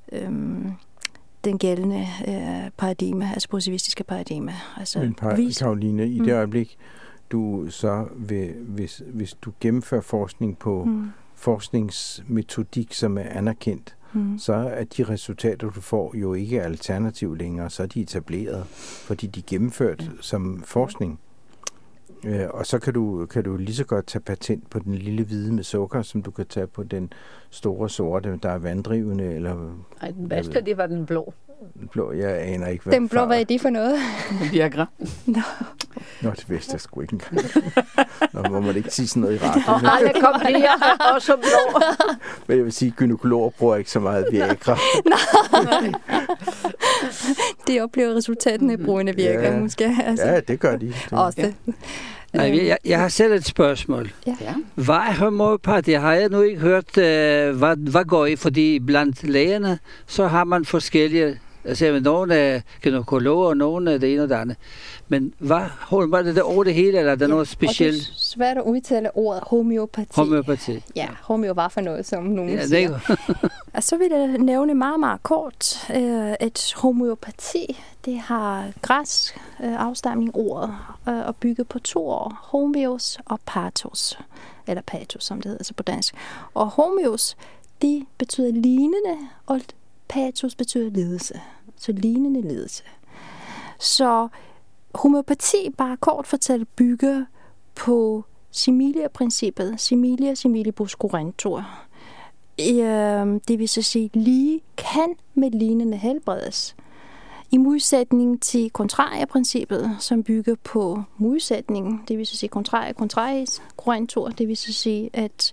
den gældende paradigme, altså positivistiske paradigme. Altså, men Caroline, i det øjeblik, du så hvis du gennemfører forskning på forskningsmetodik, som er anerkendt, så er de resultater, du får, jo ikke alternativ længere, så er de etableret, fordi de er gennemført som forskning. Og så kan du lige så godt tage patent på den lille hvide med sukker, som du kan tage på den store sorte, der er vanddrivende. Eller, nej, den bedste, det var den blå. Den blå, jeg aner ikke, hvad den blå, hvad er det for noget? Viagra. Nå, det vidste jeg sgu ikke engang. Nå, må man ikke sige sådan noget i radioen. Og alle kom her, også blå. Men jeg vil sige, at gynækologer bruger ikke så meget Viagra. Nej. Det oplever resultaterne af brugende Viagra, måske. Altså. Ja, det gør de. Også. Nej, jeg har selv et spørgsmål. Ja. Hvad er homøopati? Har jeg nu ikke hørt, hvad går i? Fordi blandt lægerne, så har man forskellige, altså nogle er gynækologer, og nogle er det ene og det andet. Men hvad er det over det hele, eller er der noget specielt? Det er svært at udtale ordet homøopati. Homøopati. Ja, homøo var for noget, som nogen ja, siger. Og så vil jeg nævne meget, meget kort, at homøopati, det har græsk afstamning ordet, og bygget på 2 ord. Homeos og pathos, eller pathos, som det hedder altså på dansk. Og homeos, det betyder lignende, og pathos betyder lidelse. Så lignende lidelse. Så homøopati, bare kort fortalt, bygger på similia-princippet, similia similibus curantur. Det vil så sige, lige kan med lignende helbredes. I modsætning til contraria-princippet, som bygger på modsætningen, det vil så sige contraria contraris curantur, det vil så sige, at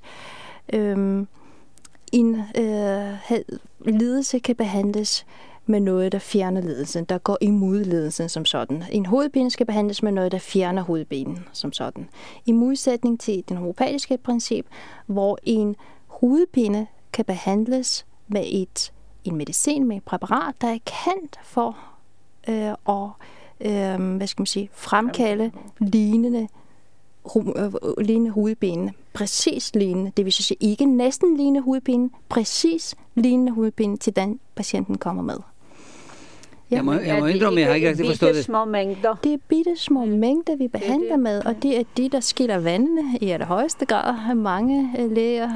en lidelse kan behandles med noget, der fjerner lidelsen, der går imod lidelsen som sådan. En hovedpine skal behandles med noget, der fjerner hovedpinen som sådan. I modsætning til den homøopatiske princip, hvor en hovedpine kan behandles med en medicin, med et præparat, der er kendt for at fremkalde lignende hovedpine. Præcis lignende. Det vil sige ikke næsten lignende hovedpine, præcis lignende hovedpine til den patienten kommer med. Ja. Jeg må indrømme, jeg har ikke rigtig forstået det. Små mængder. Det er bitte små mængder, vi behandler med, og det er det, der skiller vandene i allerhøjeste grad. Mange læger,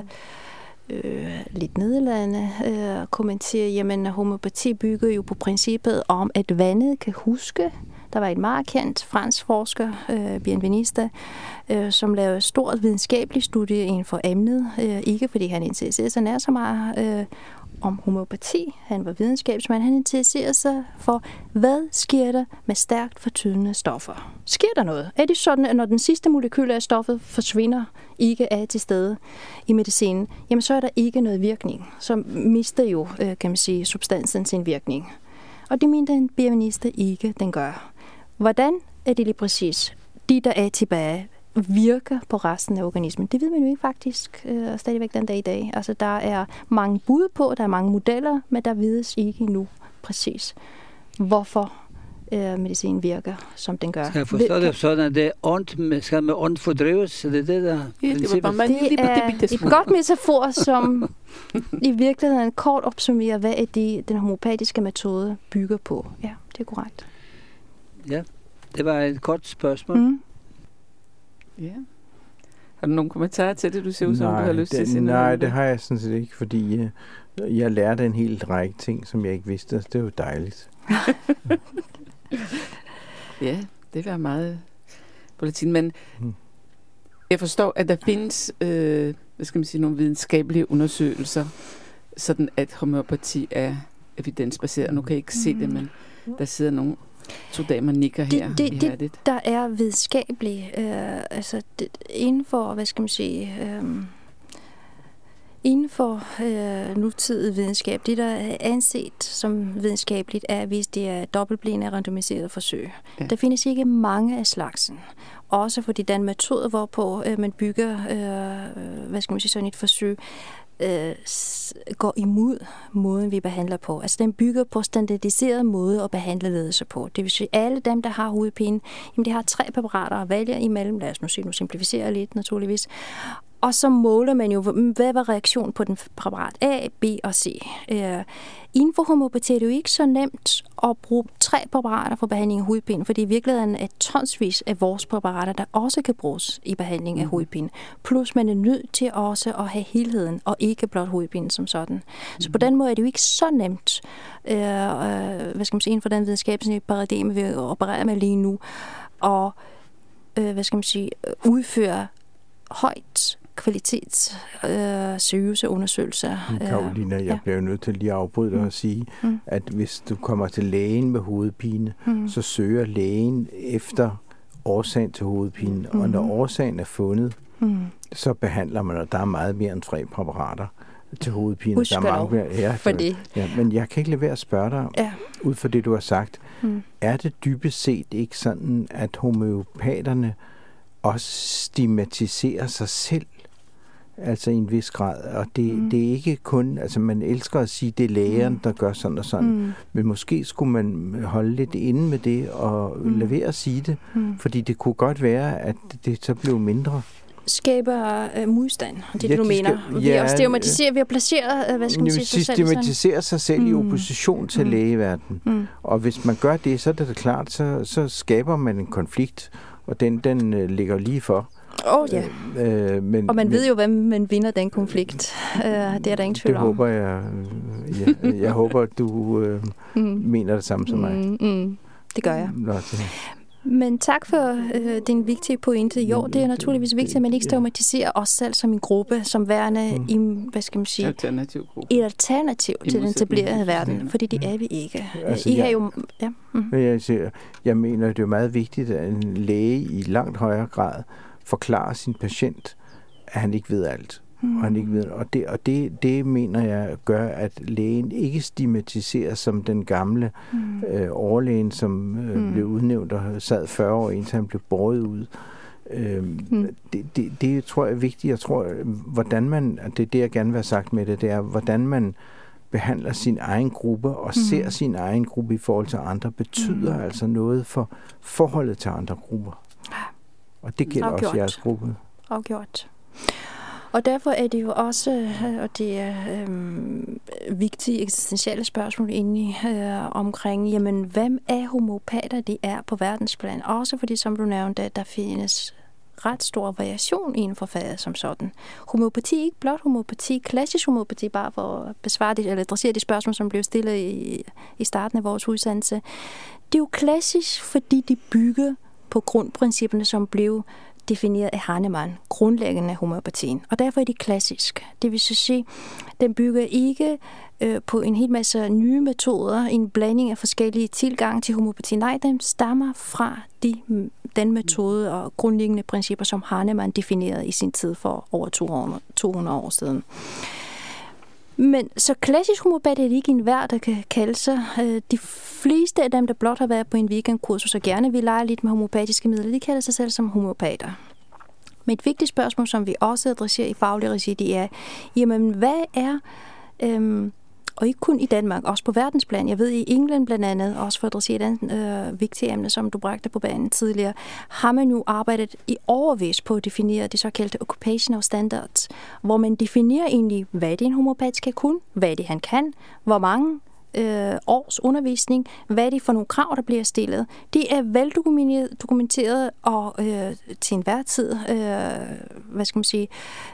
lidt Nederlande, kommenterer, jamen homøopati bygger jo på princippet om, at vandet kan huske. Der var en meget kendt fransk forsker, Bienveniste, som lavede et stort videnskabeligt studie inden for emnet. Ikke fordi han interesserede sig nær så meget om homøopati. Han var videnskabsmand. Han interesserede sig for, hvad sker der med stærkt fortydende stoffer? Sker der noget? Er det sådan, at når den sidste molekyl af stoffet forsvinder, ikke er til stede i medicinen, jamen så er der ikke noget virkning. Så mister jo, kan man sige, substansen sin virkning. Og det mente en Bienveniste ikke, den gør. Hvordan er det lige præcis? De, der er tilbage, virker på resten af organismen. Det ved man jo ikke faktisk stadigvæk den dag i dag. Altså, der er mange bud på, der er mange modeller, men der vides ikke endnu præcis, hvorfor medicin virker, som den gør. Skal jeg forstå det sådan, at det skal med ånd fordrives? Det er det, der det er et godt metafor, som i virkeligheden kort opsummerer, hvad er det, den homøopatiske metode bygger på. Ja, det er korrekt. Ja, det var et kort spørgsmål. Ja. Har du nogle kommentarer til det, du ser ud som, du har lyst til at sige noget? Nej, det har jeg sådan set ikke, fordi jeg lærte en hel række ting, som jeg ikke vidste. Det er jo dejligt. Ja, det var meget politik, men jeg forstår, at der findes nogle videnskabelige undersøgelser, sådan at homøopati er evidensbaseret. Nu kan jeg ikke se det, men der sidder nogle 2 damer nikker her. Det der er videnskabeligt, inden for, inden for nutidig videnskab, det der er anset som videnskabeligt, er, hvis det er dobbeltblinde randomiserede forsøg. Ja. Der findes ikke mange af slagsen. Også fordi den metode, hvorpå man bygger sådan et forsøg, går imod måden, vi behandler på. Altså, den bygger på standardiseret måde at behandle ledelse på. Det vil sige, alle dem, der har hovedpine, jamen, de har 3 præparater at vælge imellem. Lad os nu simplificere lidt, naturligvis. Og så måler man jo, hvad var reaktionen på den præparat A, B og C. Inden for homøopati er det jo ikke så nemt at bruge 3 præparater for behandling af hovedpine, fordi i virkeligheden er tonsvis af vores præparater, der også kan bruges i behandling af hovedpine. Plus man er nødt til også at have helheden, og ikke blot hovedpine som sådan. Så på den måde er det jo ikke så nemt, hvad skal man sige, inden for den videnskabelige paradigme, vi opererer med lige nu, og udføre højt kvalitets seriøse-undersøgelser. Karolina, jeg bliver nødt til lige at afbryde dig og sige, at hvis du kommer til lægen med hovedpine, så søger lægen efter årsagen til hovedpine, og når årsagen er fundet, så behandler man, og der er meget mere end 3 præparater til hovedpine. Husk men jeg kan ikke lade være at spørge dig, ud fra det, du har sagt, er det dybest set ikke sådan, at homøopaterne også stigmatiserer sig selv, altså i en vis grad, og det er ikke kun, altså man elsker at sige, det er lægeren, der gør sådan og sådan, men måske skulle man holde lidt inde med det, og lade være at sige det, fordi det kunne godt være, at det så blev mindre. Skaber modstand, det du mener. Vi har stigmatiseret, vi har placeret, hvad skal man sige, systematiserer sig selv i opposition til lægeverdenen. Og hvis man gør det, så er det klart, så skaber man en konflikt, og den ligger lige for. Og man ved jo, hvem man vinder den konflikt. Det er der ingen tvivl om. Det håber jeg. Jeg håber, at du mener det samme som mig. Det gør jeg. Men tak for din vigtige pointe. Jo, det er naturligvis vigtigt, at man ikke stigmatiserer os selv som en gruppe, som værende i, hvad skal man sige, et alternativ til den etablerede verden, fordi det er vi ikke. Jeg mener, det er meget vigtigt, at en læge i langt højere grad forklarer sin patient, at han ikke ved alt. Og han ikke ved, og det mener jeg gør, at lægen ikke stigmatiseres som den gamle overlægen, som blev udnævnt og sad 40 år, indtil han blev båret ud. Det tror jeg er vigtigt. Jeg tror, hvordan man, det er det, jeg gerne vil have sagt med det, det er, hvordan man behandler sin egen gruppe og ser sin egen gruppe i forhold til andre, betyder altså noget for forholdet til andre grupper. Og det gælder også jeres gruppe. Afgjort. Og derfor er det jo også, og det er vigtige eksistentielle spørgsmål inde omkring, jamen, hvem er homøopater, det er på verdensplan? Også fordi, som du nævnte, der findes ret stor variation inden for faget som sådan. Homøopati, ikke blot homøopati, klassisk homøopati, bare for at besvare det, eller adressere de spørgsmål, som blev stillet i starten af vores udsendelse. Det er jo klassisk, fordi de bygger på grundprincipperne, som blev defineret af Hahnemann, grundlæggende af homøopatien. Og derfor er det klassisk. Det vil så sige, den bygger ikke på en hel masse nye metoder, en blanding af forskellige tilgange til homøopati. Nej, den stammer fra den metode og grundlæggende principper, som Hahnemann definerede i sin tid for over 200 år siden. Men så klassisk homøopat er det ikke enhver, der kan kalde sig. De fleste af dem, der blot har været på en weekendkursus og gerne vil lege lidt med homøopatiske midler, de kalder sig selv som homøopater. Men et vigtigt spørgsmål, som vi også adresserer i faglig regi, det er, jamen hvad er, og ikke kun i Danmark, også på verdensplan, jeg ved i England blandt andet, også for at adressere den vigtige emne, som du bragte på banen tidligere, har man jo arbejdet i årevis på at definere de såkaldte occupational standards, hvor man definerer egentlig, hvad det en homøopat skal kunne, hvad det han kan, hvor mange års undervisning, hvad det er for nogle krav, der bliver stillet. Det er veldokumenteret og til enhver tid, hvad skal man sige,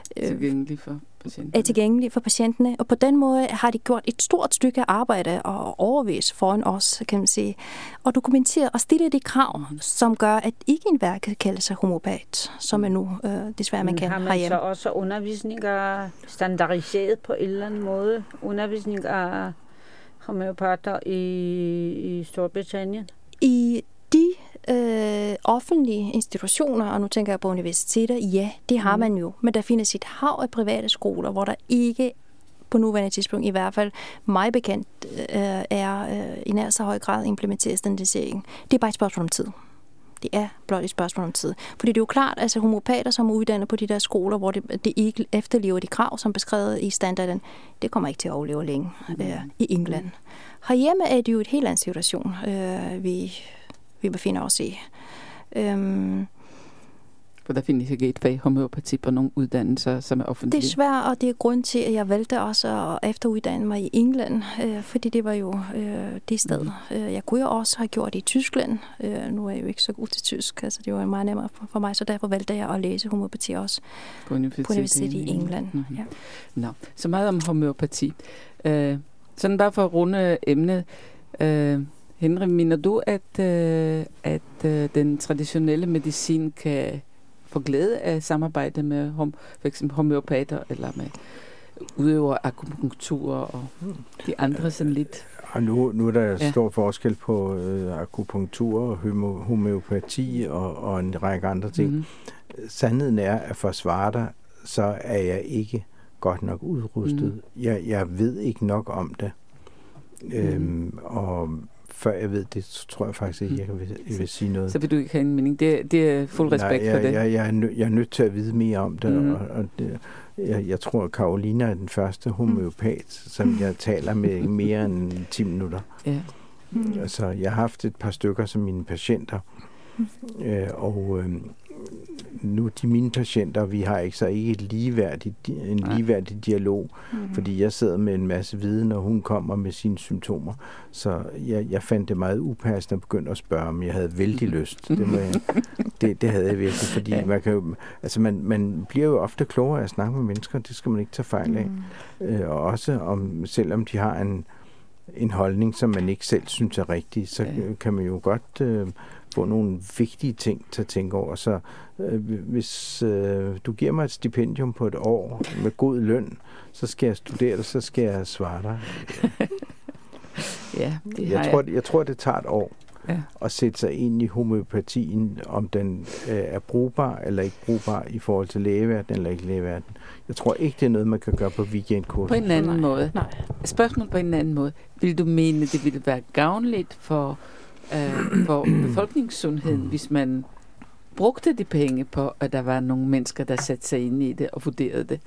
tilgængelige for patienterne. Og på den måde har de gjort et stort stykke arbejde og overvis foran os, kan man sige, og dokumentere og stille de krav, som gør, at ikke enhver kan kalde sig homøopat, som er nu desværre man kan herhjemme. Har man så også undervisninger standardiseret på en eller anden måde? Undervisning af homøopater i Storbritannien? I de offentlige institutioner, og nu tænker jeg på universiteter, ja, det har man jo. Men der findes et hav af private skoler, hvor der ikke på nuværende tidspunkt, i hvert fald mig bekendt, er i nær så høj grad implementeret standardisering. Det er bare et spørgsmål om tid. Det er blot et spørgsmål om tid. Fordi det er jo klart, at altså, homøopater, som er uddannet på de der skoler, hvor det ikke efterlever de krav, som beskrevet i standarden, det kommer ikke til at overleve længe i England. Herhjemme er det jo et helt andet situation, vi befinder os i. For der findes ikke et fag homøopati på nogle uddannelser, som er offentlige. Det er svært, og det er grund til, at jeg valgte også at efteruddanne mig i England, fordi det var jo det sted. Jeg kunne jo også have gjort det i Tyskland. Nu er jeg jo ikke så god til tysk, altså det var meget nemmere for mig, så derfor valgte jeg at læse homøopati også på universitetet i England. Mm-hmm. Ja. Nå, så meget om homøopati. Sådan bare for at runde emnet. Henry, mener du, at den traditionelle medicin kan få glæde af samarbejde med for eksempel homøopater eller med udøver akupunktur og de andre sådan lidt? Og nu er der stor forskel på akupunktur og homøopati og en række andre ting. Mm-hmm. Sandheden er, at for at svare dig, så er jeg ikke godt nok udrustet. Jeg ved ikke nok om det. Og før jeg ved det, så tror jeg faktisk ikke, jeg vil sige noget. Så vil du ikke have en mening? Det er fuld respekt for det. Jeg er nødt til at vide mere om det, og jeg tror, at Carolina er den første homøopat, som jeg taler med mere end 10 minutter. Ja. Altså, jeg har haft et par stykker som mine patienter, og nu de mine patienter, vi har ikke en ligeværdig dialog, fordi jeg sidder med en masse viden, og hun kommer med sine symptomer. Så jeg fandt det meget upassende at begynde at spørge, om jeg havde vældig lyst. Det havde jeg virkelig, fordi man bliver jo ofte klogere af at snakke med mennesker, det skal man ikke tage fejl af. Og også selvom de har en holdning, som man ikke selv synes er rigtig, så kan man jo godt få nogle vigtige ting til at tænke over. Så hvis du giver mig et stipendium på et år med god løn, så skal jeg studere det, så skal jeg svare dig. Ja, jeg tror, det tager et år at sætte sig ind i homøopatien, om den er brugbar eller ikke brugbar i forhold til lægeverden eller ikke lægeverden. Jeg tror ikke, det er noget, man kan gøre på weekendkursen. På en anden måde. Nej. Spørgsmål på en anden måde. Vil du mene, det ville være gavnligt for befolkningssundheden, hvis man brugte de penge på, at der var nogle mennesker, der satte sig ind i det og vurderede det?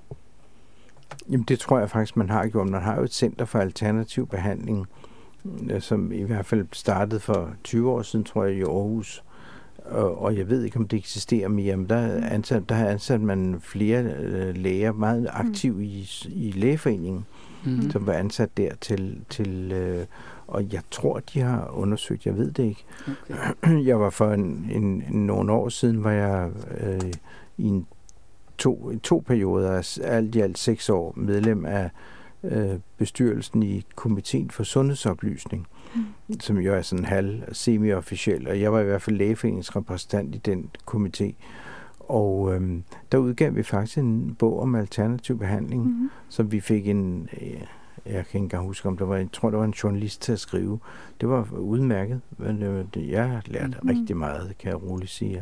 Jamen, det tror jeg faktisk, man har gjort. Man har jo et center for alternativ behandling, som i hvert fald startede for 20 år siden, tror jeg, i Aarhus. Og jeg ved ikke, om det eksisterer mere, men der har ansat man flere læger, meget aktive i lægeforeningen, som var ansat der til og jeg tror, de har undersøgt, jeg ved det ikke. Okay. Jeg var for nogle år siden, var jeg i to perioder, alt i alt 6 år, medlem af bestyrelsen i Komiteen for Sundhedsoplysning, som jo er sådan semi-officiel, og jeg var i hvert fald lægeforeningsrepræsentant i den komité. Og der udgav vi faktisk en bog om alternativ behandling, som vi fik jeg kan ikke engang huske, om jeg tror, der var en journalist til at skrive. Det var udmærket, men jeg har lært rigtig meget, kan jeg roligt sige.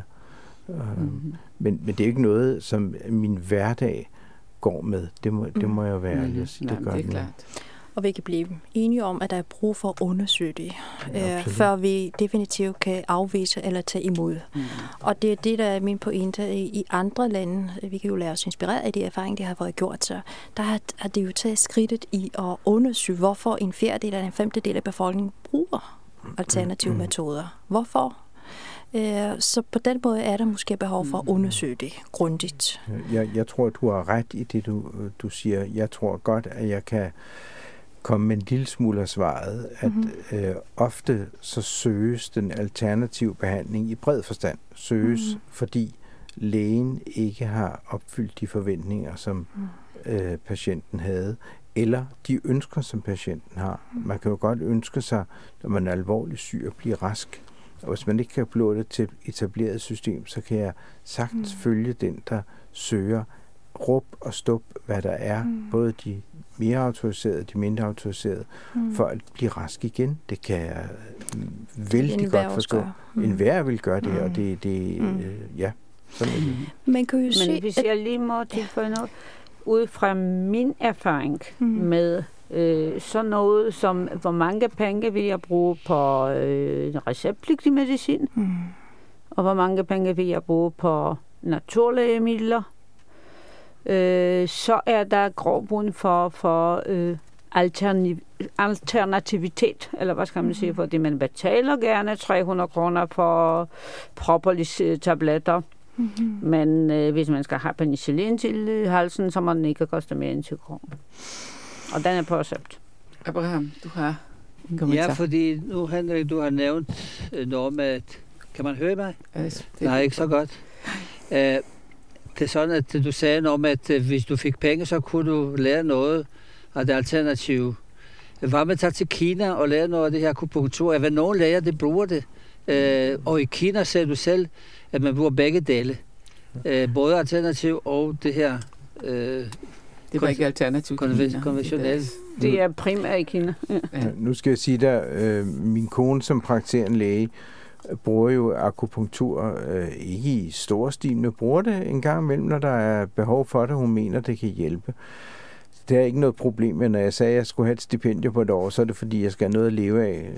Men det er ikke noget, som min hverdag går med. Det må jeg være ærlig at sige. Det gør det klart. Og vi kan blive enige om, at der er brug for at undersøge det, før vi definitivt kan afvise eller tage imod. Og det er det, der er min pointe i andre lande. Vi kan jo lade os inspirere af de erfaringer, der har været gjort. Så der har det jo taget skridtet i at undersøge, hvorfor en fjerdedel eller en femtedel af befolkningen bruger alternative metoder. Hvorfor? Så på den måde er der måske behov for at undersøge det grundigt. Jeg tror, du har ret i det, du siger. Jeg tror godt, at jeg kan komme med en lille smule af svaret, at ofte så søges den alternative behandling i bred forstand. Fordi lægen ikke har opfyldt de forventninger, som patienten havde, eller de ønsker, som patienten har. Man kan jo godt ønske sig, når man er alvorligt syg, at blive rask. Og hvis man ikke kan blive det til et etableret system, så kan jeg sagtens følge den, der søger råb og stop, hvad der er, både de mere autoriserede og de mindre autoriserede, for at blive rask igen. Det kan jeg vældig godt forstå. Enhver vil gøre det, og ja, sådan er det. Men hvis jeg lige må tilføje noget, ud fra min erfaring med sådan noget som, hvor mange penge vil jeg bruge på receptpligtig medicin, og hvor mange penge vil jeg bruge på naturlægemidler, så er der grobund for alternativitet, eller hvad skal man sige, fordi man betaler gerne 300 kroner for propolis-tabletter, Mm-hmm. Men hvis man skal have penicillin til halsen, så må den ikke koste mere end 10 kroner. Og den er på recept. Abraham, du har en kommentar. Ja, fordi nu, Henrik, du har nævnt noget med, at... Kan man høre mig? Nej, ikke så godt. Det er sådan, at du sagde noget om, at hvis du fik penge, så kunne du lære noget af det alternative. Hvad med at tage til Kina og lære noget af det her akupunktur? Jeg ved, nogle læger, det bruger det. Og i Kina ser du selv, at man bruger begge dele. Både alternativ og det her... Det var ikke alternativt konventionelt. Det er primært i Kina. Ja. Nu skal jeg sige dig, min kone som praktiserende læge bruger jo akupunktur ikke i stor stil, men bruger det en gang imellem, når der er behov for det, hun mener, det kan hjælpe. Det er ikke noget problem, men når jeg sagde, at jeg skulle have et stipendium på et år, så er det fordi, jeg skal have noget at leve af.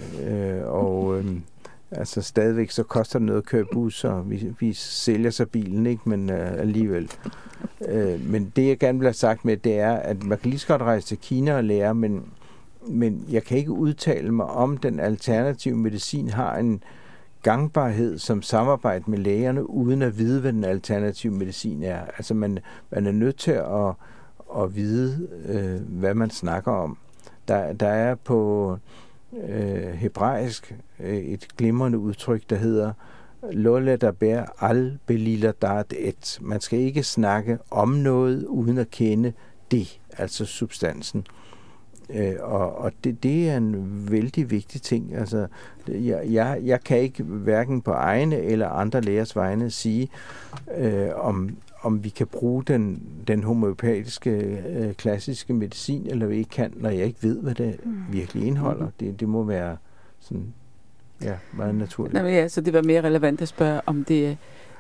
Altså stadigvæk så koster det noget at køre bus, og vi sælger så bilen, ikke? Men alligevel. Men det jeg gerne vil have sagt med, det er, at man kan lige så godt rejse til Kina og lære, men jeg kan ikke udtale mig om, den alternative medicin har en gangbarhed som samarbejde med lægerne, uden at vide, hvad den alternative medicin er. Altså man er nødt til at vide, hvad man snakker om. Der er på hebraisk et glimrende udtryk, der hedder Lola daber al belila dat et. Man skal ikke snakke om noget, uden at kende det, altså substansen. Og det er en vældig vigtig ting. Altså, jeg kan ikke hverken på egne eller andre lægers vegne sige, om vi kan bruge den homøopatiske klassiske medicin, eller vi ikke kan, når jeg ikke ved, hvad det virkelig indeholder. Det må være sådan, ja, meget naturligt. Nå, ja, så det var mere relevant at spørge, om det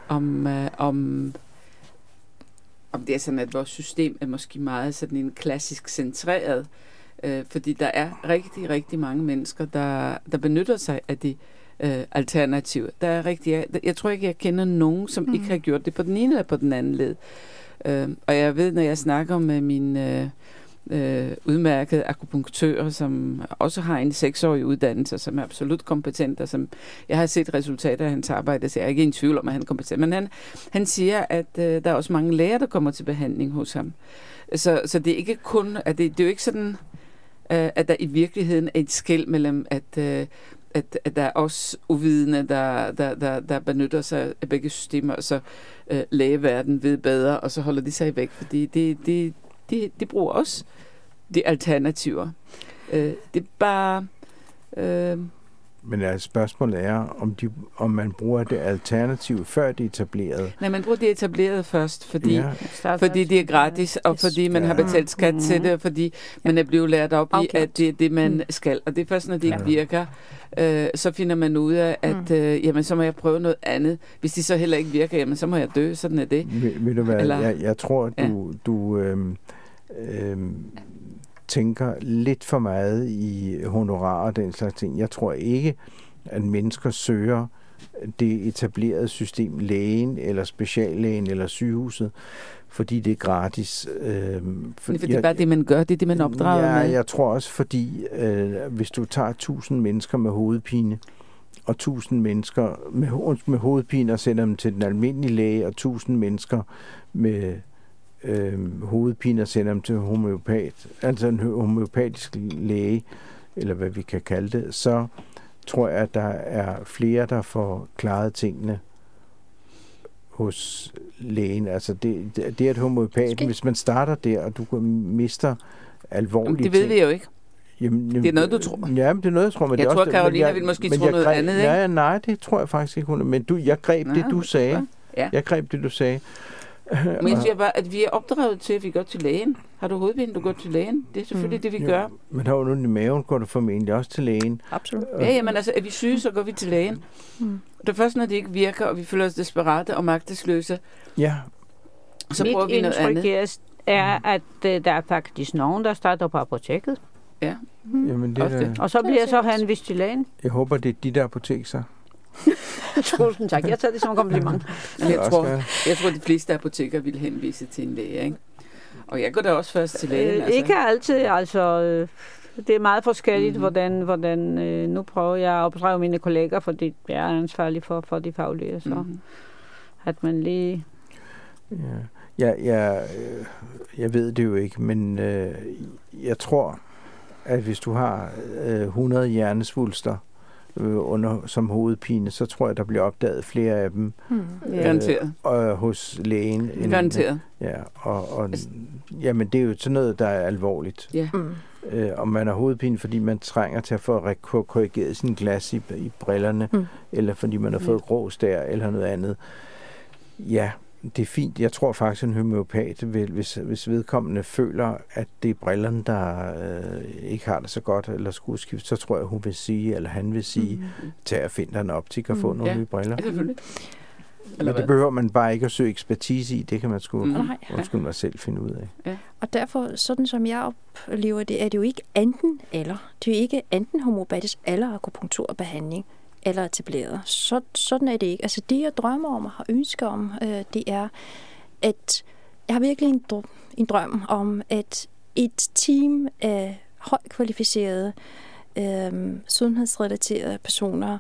det er sådan, at vores system er måske meget sådan en klassisk centreret, fordi der er rigtig, rigtig mange mennesker, der benytter sig af det alternativ. Der er jeg tror ikke, jeg kender nogen, som ikke har gjort det på den ene eller på den anden led. Og jeg ved, når jeg snakker med mine udmærkede akupunktører, som også har en 6-årig uddannelse, som er absolut kompetent, og som jeg har set resultater af hans arbejde, så jeg er ikke i tvivl om, at han er kompetent. Men han siger, at der er også mange læger, der kommer til behandling hos ham. Så det er ikke kun, at det er jo ikke sådan, at der i virkeligheden er et skel mellem, at der er også uvidende, der benytter sig af begge systemer, og så lægeverden ved bedre, og så holder de sig væk, fordi de bruger også de alternativer. Det er bare... Men altså, spørgsmålet er, om man bruger det alternativ før det etablerede. Nej, man bruger det etablerede først, fordi det er gratis, og fordi man har betalt skat til det, og fordi man er blevet lært op i, at det er det, man skal. Og det er først, når det ikke virker, så finder man ud af, at jamen, så må jeg prøve noget andet. Hvis de så heller ikke virker, jamen, så må jeg dø. Sådan er det. Ved du hvad, jeg tror, du tænker lidt for meget i honorarer og den slags ting. Jeg tror ikke, at mennesker søger det etablerede system, lægen eller speciallægen eller sygehuset, fordi det er gratis. Fordi det er bare det, man gør, det er det, man opdrager med. Jeg tror også, fordi hvis du tager 1000 mennesker med hovedpine, og 1000 mennesker med hovedpine og sender dem til den almindelige læge, og 1000 mennesker med hovedpine og sender dem til homøopat, altså en homøopatisk læge, eller hvad vi kan kalde det, så tror jeg, at der er flere, der får klaret tingene hos lægen. Altså det er et homøopat, hvis man starter der, og du mister alvorlige ting. Det ved vi jo ikke. Jamen, det er noget, du tror. Ja, det er noget, jeg tror. Men jeg det tror, også, Carolina vil måske tro noget andet, ikke? Ja, nej, det tror jeg faktisk ikke, hun. Men jeg greb det, du sagde. Ja. Jeg greb det, du sagde. Men jeg siger bare, at vi er opdraget til, at vi går til lægen. Har du hovedpine, du går til lægen. Det er selvfølgelig det, vi gør. Men har du ondt i maven, går du formentlig også til lægen. Absolut. Ja, men altså, er vi syge, så går vi til lægen. Det er først, når det ikke virker, og vi føler os desperate og magtesløse. Ja. Så prøver vi noget andet. Mit indtryk er, at der er faktisk nogen, der starter på apoteket. Ja. Jamen, det og så bliver så henvist til lægen. Jeg håber, det er de der apotek, så. Tusind tak. Jeg tager det som en kompliment. Jeg tror, de fleste apoteker vil henvise til en læge, ikke? Og jeg går da også først til lægen. Altså. Ikke altid, altså. Det er meget forskelligt, hvordan nu prøver jeg at opdrage mine kolleger, fordi jeg er ansvarlig for de faglige. Så. At man lige... Jeg ved det jo ikke, men jeg tror, at hvis du har 100 hjernesvulster som hovedpine, så tror jeg, der bliver opdaget flere af dem hos lægen. Garanteret. Men det er jo sådan noget, der er alvorligt. Ja. Om man har hovedpine, fordi man trænger til at få korrigeret sin glas i brillerne, eller fordi man har fået grå stær, eller noget andet. Ja, det er fint. Jeg tror faktisk, en homøopat, hvis vedkommende føler, at det er brillerne, der ikke har det så godt, eller skudskift, så tror jeg, hun vil sige, eller han vil sige, tag at finde dig en optik og få nogle nye briller. Ja, selvfølgelig. Men det behøver man bare ikke at søge ekspertise i. Det kan man sgu mig selv finde ud af. Ja. Og derfor, sådan som jeg oplever det, er det jo ikke enten eller. Det er jo ikke enten homeopatisk eller akupunkturbehandling eller etableret. Sådan er det ikke. Altså det, jeg drømmer om og har ønsker om, det er, at jeg har virkelig en drøm om, at et team af højt kvalificerede, sundhedsrelaterede personer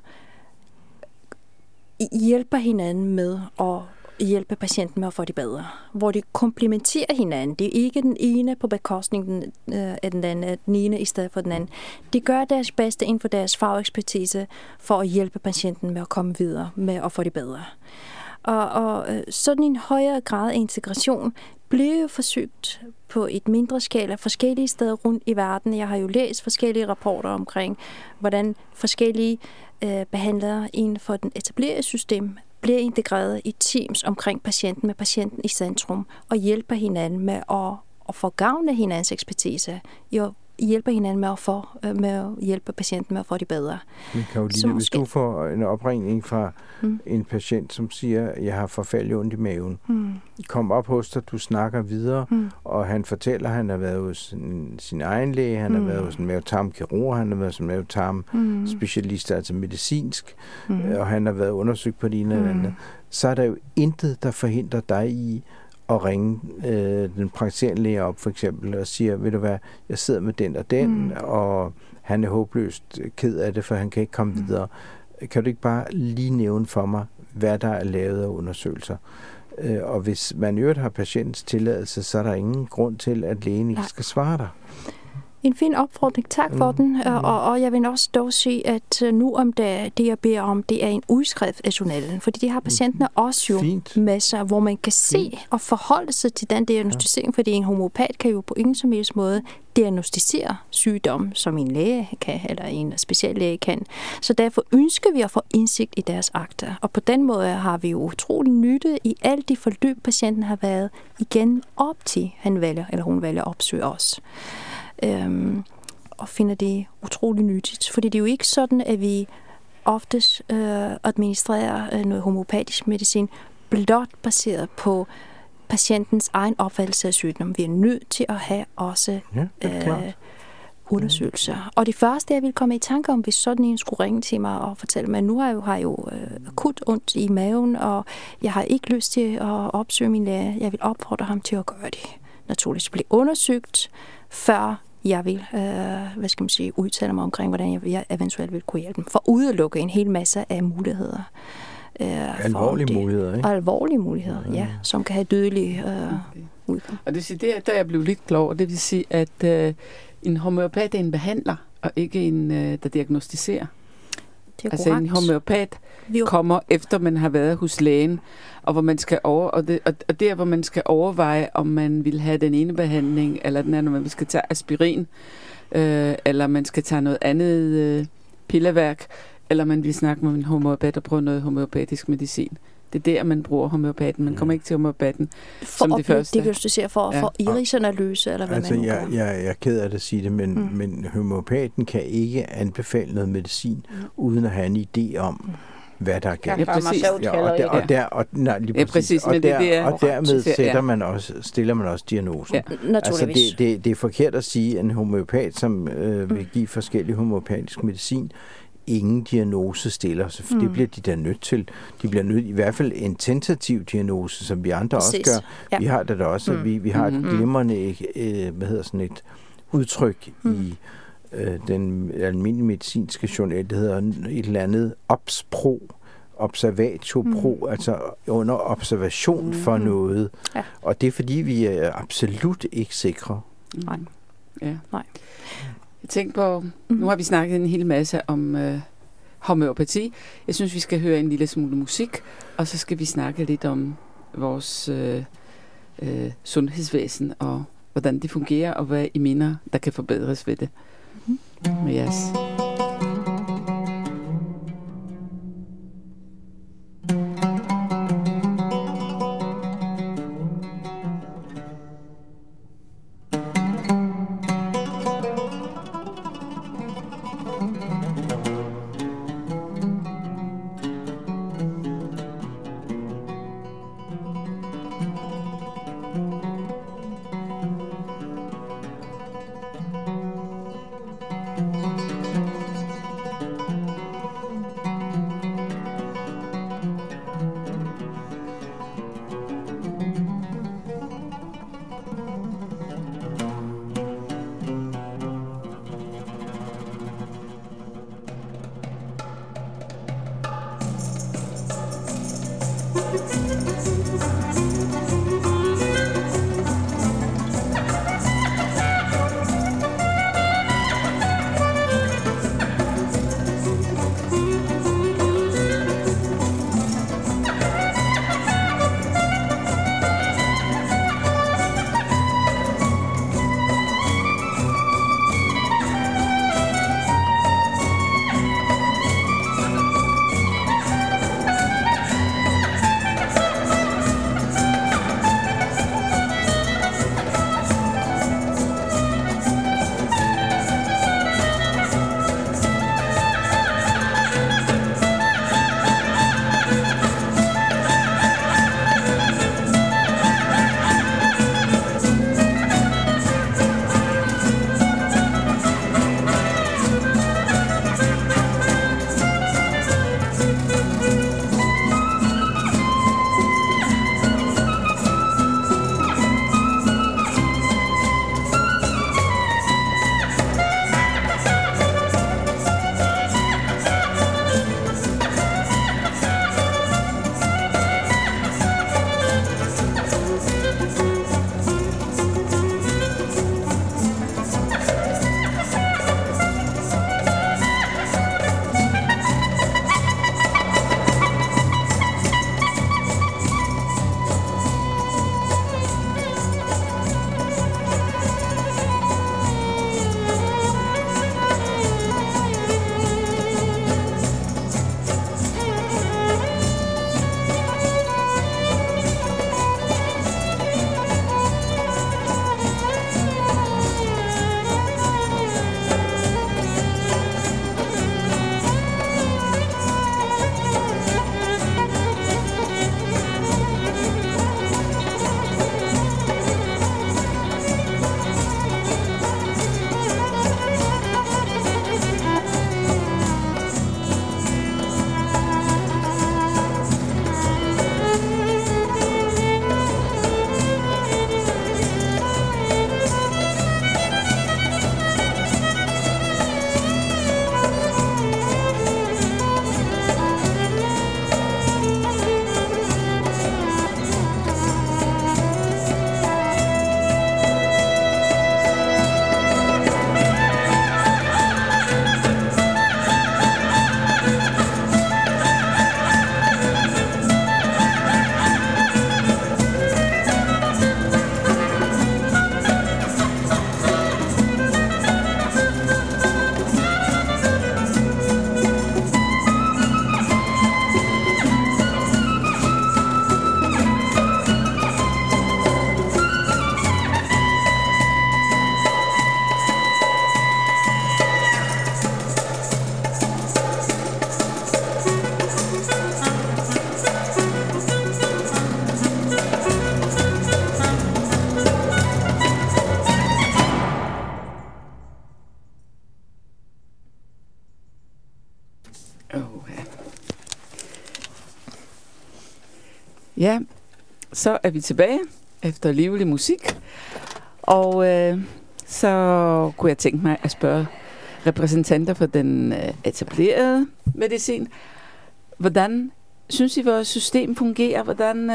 hjælper hinanden med at hjælpe patienten med at få det bedre. Hvor de komplementerer hinanden. Det er ikke den ene på bekostning af den anden, den ene i stedet for den anden. De gør deres bedste inden for deres fagekspertise for at hjælpe patienten med at komme videre med at få det bedre. Og sådan en højere grad af integration bliver jo forsøgt på et mindre skala forskellige steder rundt i verden. Jeg har jo læst forskellige rapporter omkring, hvordan forskellige behandlere inden for den etablerede system bliver integreret i teams omkring patienten med patienten i centrum og hjælper hinanden med at få gavn af hinandens ekspertise, hjælper hinanden med at hjælpe patienten med at få det bedre. Men Caroline, hvis du får en opringning fra en patient, som siger, at jeg har forfærdeligt ondt i maven, kom op hos dig, du snakker videre, og han fortæller, at han har været hos sin egen læge, han har været hos en mavetarmkirurg, han har været hos en mavetarmspecialist, altså medicinsk, og han har været undersøgt på det ene eller andet, så er der jo intet, der forhindrer dig i at ringe den praktiserende læge op, for eksempel, og siger, ved du hvad, jeg sidder med den og den, og han er håbløst ked af det, for han kan ikke komme videre. Kan du ikke bare lige nævne for mig, hvad der er lavet af undersøgelser? Og hvis man i øvrigt har patientens tilladelse, så er der ingen grund til, at lægen ikke skal svare dig. En fin opfordring. Tak for den. Og jeg vil også dog sige, at nu om det jeg beder om, det er en udskrift af journalen. Fordi de har patienterne også jo med sig, hvor man kan se og forholde sig til den diagnostisering. Fordi en homeopat kan jo på ingen som helst måde diagnostisere sygdom, som en læge kan, eller en speciallæge kan. Så derfor ønsker vi at få indsigt i deres akter. Og på den måde har vi jo utrolig nytte i alle de forløb, patienten har været igen op til, han vælger eller hun vælger at opsøge os. Og finder det utrolig nyttigt. Fordi det er jo ikke sådan, at vi oftest administrerer noget homeopatisk medicin blot baseret på patientens egen opfattelse af sygdom. Vi er nødt til at have også undersøgelser. Og det første, jeg vil komme i tanke om, hvis sådan en skulle ringe til mig og fortælle mig, nu har jeg jo akut ondt i maven, og jeg har ikke lyst til at opsøge min læge. Jeg vil opfordre ham til at gøre det. Naturligvis blive undersøgt, før jeg vil udtale mig omkring, hvordan jeg eventuelt vil kunne hjælpe dem. For at udelukke en hel masse af muligheder. Alvorlige muligheder, ikke? Alvorlige muligheder, ja, som kan have dødelige udgang. Og det vil sige, der jeg blev lidt klog, og det vil sige, at en homeopat er en behandler, og ikke en, der diagnostiserer. Altså en homeopat kommer efter, man har været hos lægen, og hvor man skal hvor man skal overveje, om man vil have den ene behandling, eller den anden, om man skal tage aspirin, eller man skal tage noget andet pilleværk, eller man vil snakke med en homeopat og prøve noget homeopatisk medicin. Det er der, man bruger homeopaten. Man kommer ikke til homeopaten som det første. Det kan du se for irisanalyse, eller hvad altså, man gør. Jeg er ked af at sige det, men homeopaten kan ikke anbefale noget medicin, uden at have en idé om, hvad der er galt. Ja, præcis. Og dermed stiller man også diagnosen. Ja. Altså, det er forkert at sige, at en homeopat, som vil give forskellige homeopatisk medicin, ingen diagnose stiller, så det bliver de da nødt til. De bliver nødt i hvert fald en tentativ diagnose, som vi andre også gør. Ja. Vi har det da også. Vi har et glimrende et udtryk i den almindelige medicinske journal, det hedder et eller andet OBS Pro, observatio pro, altså under observation for noget. Ja. Og det er fordi, vi er absolut ikke sikre. Nej. Ja. Nej. Jeg tænker på, nu har vi snakket en hel masse om homøopati. Jeg synes, vi skal høre en lille smule musik, og så skal vi snakke lidt om vores sundhedsvæsen, og hvordan det fungerer, og hvad I mener, der kan forbedres ved det. Med jeres. Ja, så er vi tilbage efter livlig musik, og så kunne jeg tænke mig at spørge repræsentanter for den etablerede medicin, hvordan synes I, vores system fungerer? Hvordan,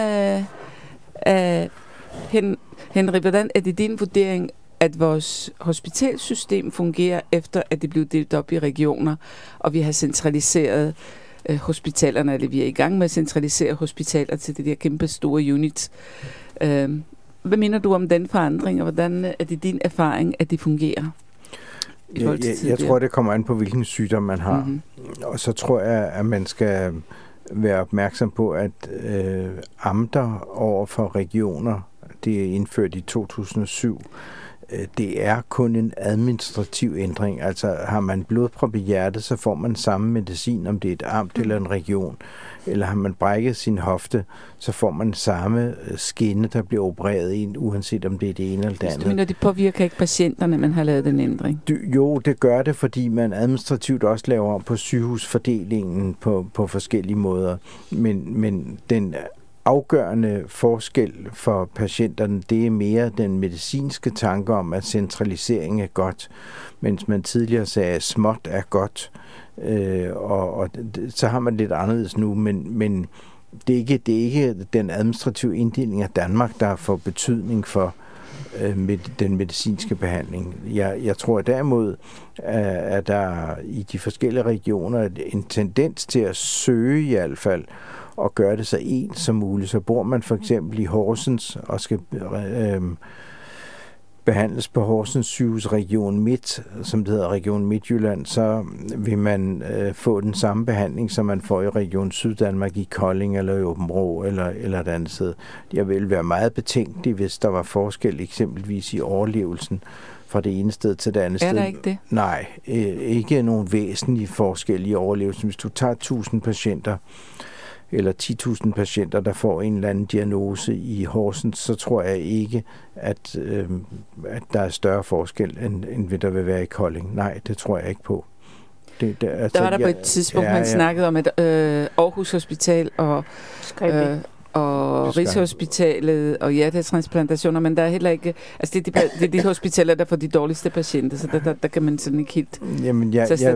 Henrik, hvordan er det din vurdering, at vores hospitalsystem fungerer, efter at det blev delt op i regioner, og vi har centraliseret hospitalerne, eller vi er i gang med at centralisere hospitaler til de der kæmpe store units. Hvad mener du om den forandring, og hvordan er det din erfaring, at det fungerer? Jeg tror, det kommer an på, hvilken sygdom man har. Mm-hmm. Og så tror jeg, at man skal være opmærksom på, at amter over for regioner, det er indført i 2007, det er kun en administrativ ændring. Altså har man blodprop i hjertet, så får man samme medicin, om det er et amt eller en region. Eller har man brækket sin hofte, så får man samme skinne, der bliver opereret ind, uanset om det er det ene eller det andet. Du mener, det påvirker ikke patienterne, man har lavet den ændring? Jo, det gør det, fordi man administrativt også laver om på sygehusfordelingen på forskellige måder. Men den afgørende forskel for patienterne, det er mere den medicinske tanke om, at centralisering er godt, mens man tidligere sagde, at småt er godt. Og så har man lidt anderledes nu, men det er ikke den administrative inddeling af Danmark, der får betydning for den medicinske behandling. Jeg tror derimod, at der i de forskellige regioner en tendens til at søge i hvert fald, og gøre det så ens som muligt. Så bor man for eksempel i Horsens og skal behandles på Horsens sygehus Region Midt, som det hedder Region Midtjylland, så vil man få den samme behandling, som man får i Region Syddanmark i Kolding eller i Aabenraa eller et andet sted. Jeg vil være meget betænkelig, hvis der var forskel eksempelvis i overlevelsen fra det ene sted til det andet sted. Er der ikke det? Nej, ikke nogen væsentlige forskel i overlevelsen. Hvis du tager 1000 patienter, eller 10.000 patienter, der får en eller anden diagnose i Horsens, så tror jeg ikke, at der er større forskel, end der vil være i Kolding. Nej, det tror jeg ikke på. Der var der på et tidspunkt, man snakkede om, at Aarhus Hospital og Rigshospitalet og hjertetransplantationer, men der er heller ikke... Altså, det er de hospitaler, der får de dårligste patienter, så der kan man sådan ikke helt... Jamen,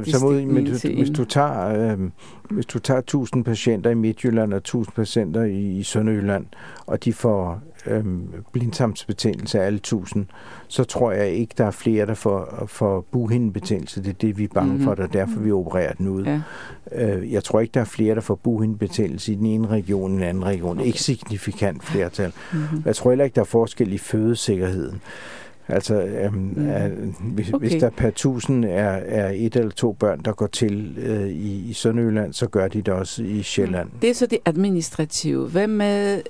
hvis du tager 1000 patienter i Midtjylland og 1000 patienter i Sønderjylland, og de får blindtarmsbetændelse af alle 1000, så tror jeg ikke, der er flere, der får bughindebetændelse. Det er det, vi er bange for, og derfor vi opererer den ud. Ja. Jeg tror ikke, der er flere, der får bughindebetændelse i den ene region, i den anden region. Ikke signifikant flertal. Jeg tror heller ikke, der er forskel i fødesikkerheden. Altså, hvis der per 1000 er 1 eller 2 børn, der går til i Sønderjylland, så gør de det også i Sjælland. Det er så det administrative. Hvad med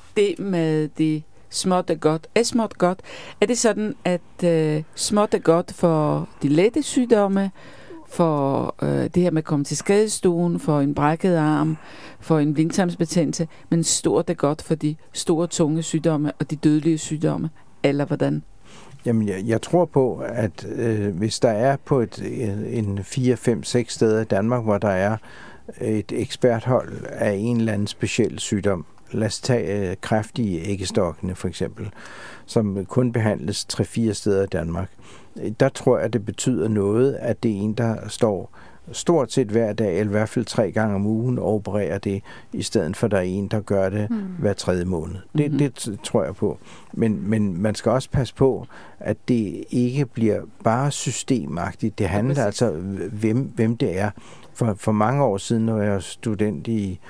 det småt er godt? Er småt godt? Er det sådan, at småt er godt for de lette sygdomme, for det her med at komme til skadestuen, for en brækket arm, for en blindtarmsbetændelse, men stort er godt for de store, tunge sygdomme og de dødelige sygdomme, eller hvordan? Jamen, jeg tror på, at hvis der er på en 4, 5, 6 steder i Danmark, hvor der er et eksperthold af en eller anden speciel sygdom, lad os tage kræft i æggestokkene for eksempel, som kun behandles 3-4 steder i Danmark. Der tror jeg, at det betyder noget, at det er en, der står stort set hver dag, eller i hvert fald 3 gange om ugen, og opererer det, i stedet for, at der er en, der gør det hver 3. måned. Det tror jeg på. Men man skal også passe på, at det ikke bliver bare systemagtigt. Det handler altså hvem det er. For mange år siden, når jeg var student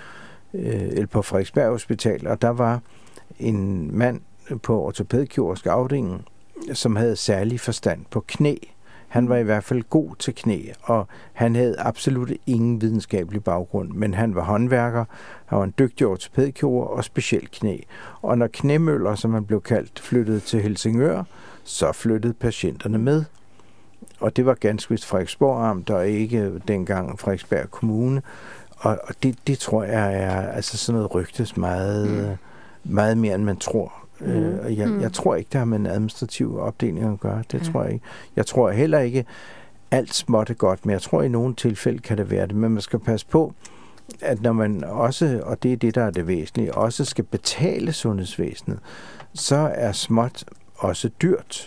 på Frederiksberg Hospital, og der var en mand på ortopædkirurgisk afdeling, som havde særlig forstand på knæ. Han var i hvert fald god til knæ, og han havde absolut ingen videnskabelig baggrund, men han var håndværker, han var en dygtig ortopædkirurg og specielt knæ. Og når knæmøller, som han blev kaldt, flyttede til Helsingør, så flyttede patienterne med. Og det var ganske vist Frederiksborg Amt, og ikke dengang Frederiksberg Kommune. Og det tror jeg er altså sådan noget rygtes meget mere, end man tror. Jeg tror ikke, der har med en administrativ opdeling at gøre. Det tror jeg ikke. Jeg tror heller ikke, alt småt er godt, men jeg tror, i nogle tilfælde kan det være det. Men man skal passe på, at når man også, og det er det, der er det væsentlige, også skal betale sundhedsvæsenet, så er småt også dyrt.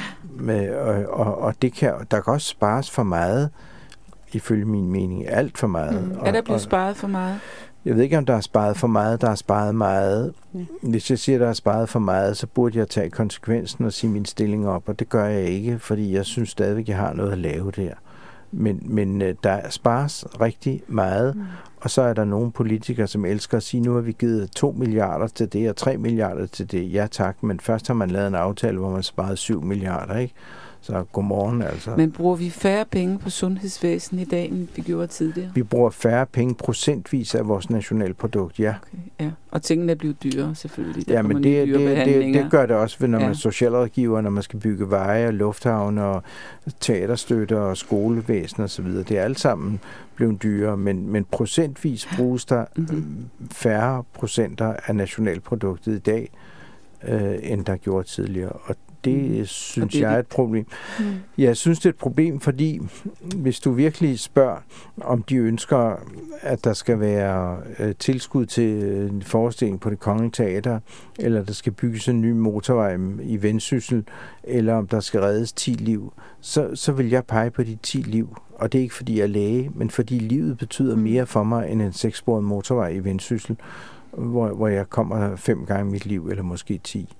Og der kan også spares for meget, ifølge min mening, alt for meget. Er der blevet sparet for meget? Jeg ved ikke, om der er sparet for meget. Der er sparet meget. Hvis jeg siger, der er sparet for meget, så burde jeg tage konsekvensen og sige min stilling op, og det gør jeg ikke, fordi jeg synes stadigvæk, jeg har noget at lave der. Men der spares rigtig meget, og så er der nogle politikere, som elsker at sige, nu har vi givet 2 milliarder til det, og 3 milliarder til det. Ja tak, men først har man lavet en aftale, hvor man sparede 7 milliarder, ikke? Så godmorgen altså. Men bruger vi færre penge på sundhedsvæsen i dag, end vi gjorde tidligere? Vi bruger færre penge procentvis af vores nationalprodukt, ja. Okay, ja. Og tingene er blevet dyrere, selvfølgelig. Ja, men det gør det også, når man er socialrådgiver, når man skal bygge veje og lufthavne og teaterstøtte og skolevæsen og så videre. Det er alt sammen blevet dyrere, men procentvis bruges der færre procenter af nationalproduktet i dag, end der gjorde tidligere. Og det synes jeg er et problem. Jeg synes, det er et problem, fordi hvis du virkelig spørger, om de ønsker, at der skal være tilskud til en forestilling på Det Kongelige Teater, eller der skal bygges en ny motorvej i Vendsyssel, eller om der skal reddes 10 liv, så vil jeg pege på de 10 liv. Og det er ikke, fordi jeg er læge, men fordi livet betyder mere for mig, end en 6-sporet motorvej i Vendsyssel, hvor jeg kommer 5 gange i mit liv, eller måske 10.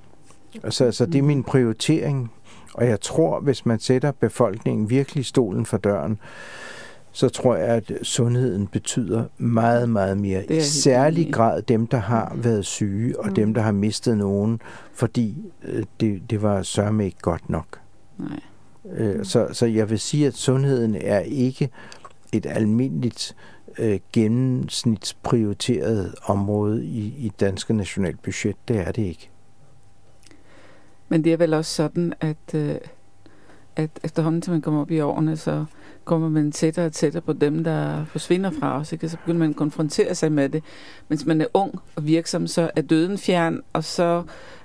Så det er min prioritering, og jeg tror, hvis man sætter befolkningen virkelig stolen for døren, så tror jeg, at sundheden betyder meget, meget mere. I særlig grad dem, der har været syge, og dem, der har mistet nogen, fordi det var sørme ikke godt nok. Nej. Så jeg vil sige, at sundheden er ikke et almindeligt gennemsnitsprioriteret område i danske nationalbudget. Det er det ikke. Men det er vel også sådan, at efterhånden, til man kommer op i årene, så kommer man tættere og tættere på dem, der forsvinder fra os. Ikke? Så begynder man at konfrontere sig med det. Mens man er ung og virksom, så er døden fjern, og så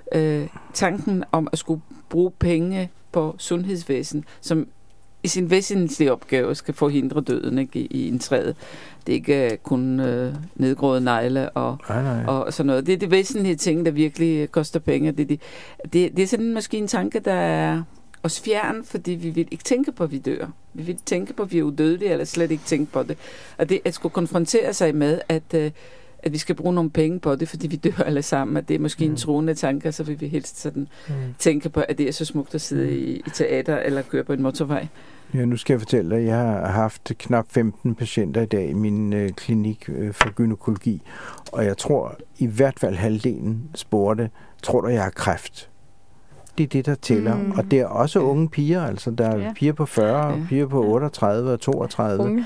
tanken om at skulle bruge penge på sundhedsvæsen, som i sin væsentlige opgave skal forhindre døden, ikke, i en træde. Det er ikke kun nedgråede negle og sådan noget. Det er de væsentlige ting, der virkelig koster penge. Det er sådan måske en tanke, der er os fjern, fordi vi vil ikke tænke på, at vi dør. Vi vil tænke på, at vi er udødelige, eller slet ikke tænke på det. Og det at skulle konfrontere sig med, at vi skal bruge nogle penge på det, fordi vi dør alle sammen, at det er måske en troende tanke, så vil vi helst sådan tænke på, at det er så smukt at sidde i teater eller køre på en motorvej. Ja, nu skal jeg fortælle dig, at jeg har haft knap 15 patienter i dag i min klinik for gynækologi, og jeg tror i hvert fald halvdelen spurgte, tror du, jeg har kræft? Det er det, der tæller. Og det er også unge piger, altså der er piger på 40, og piger på 38 og 32.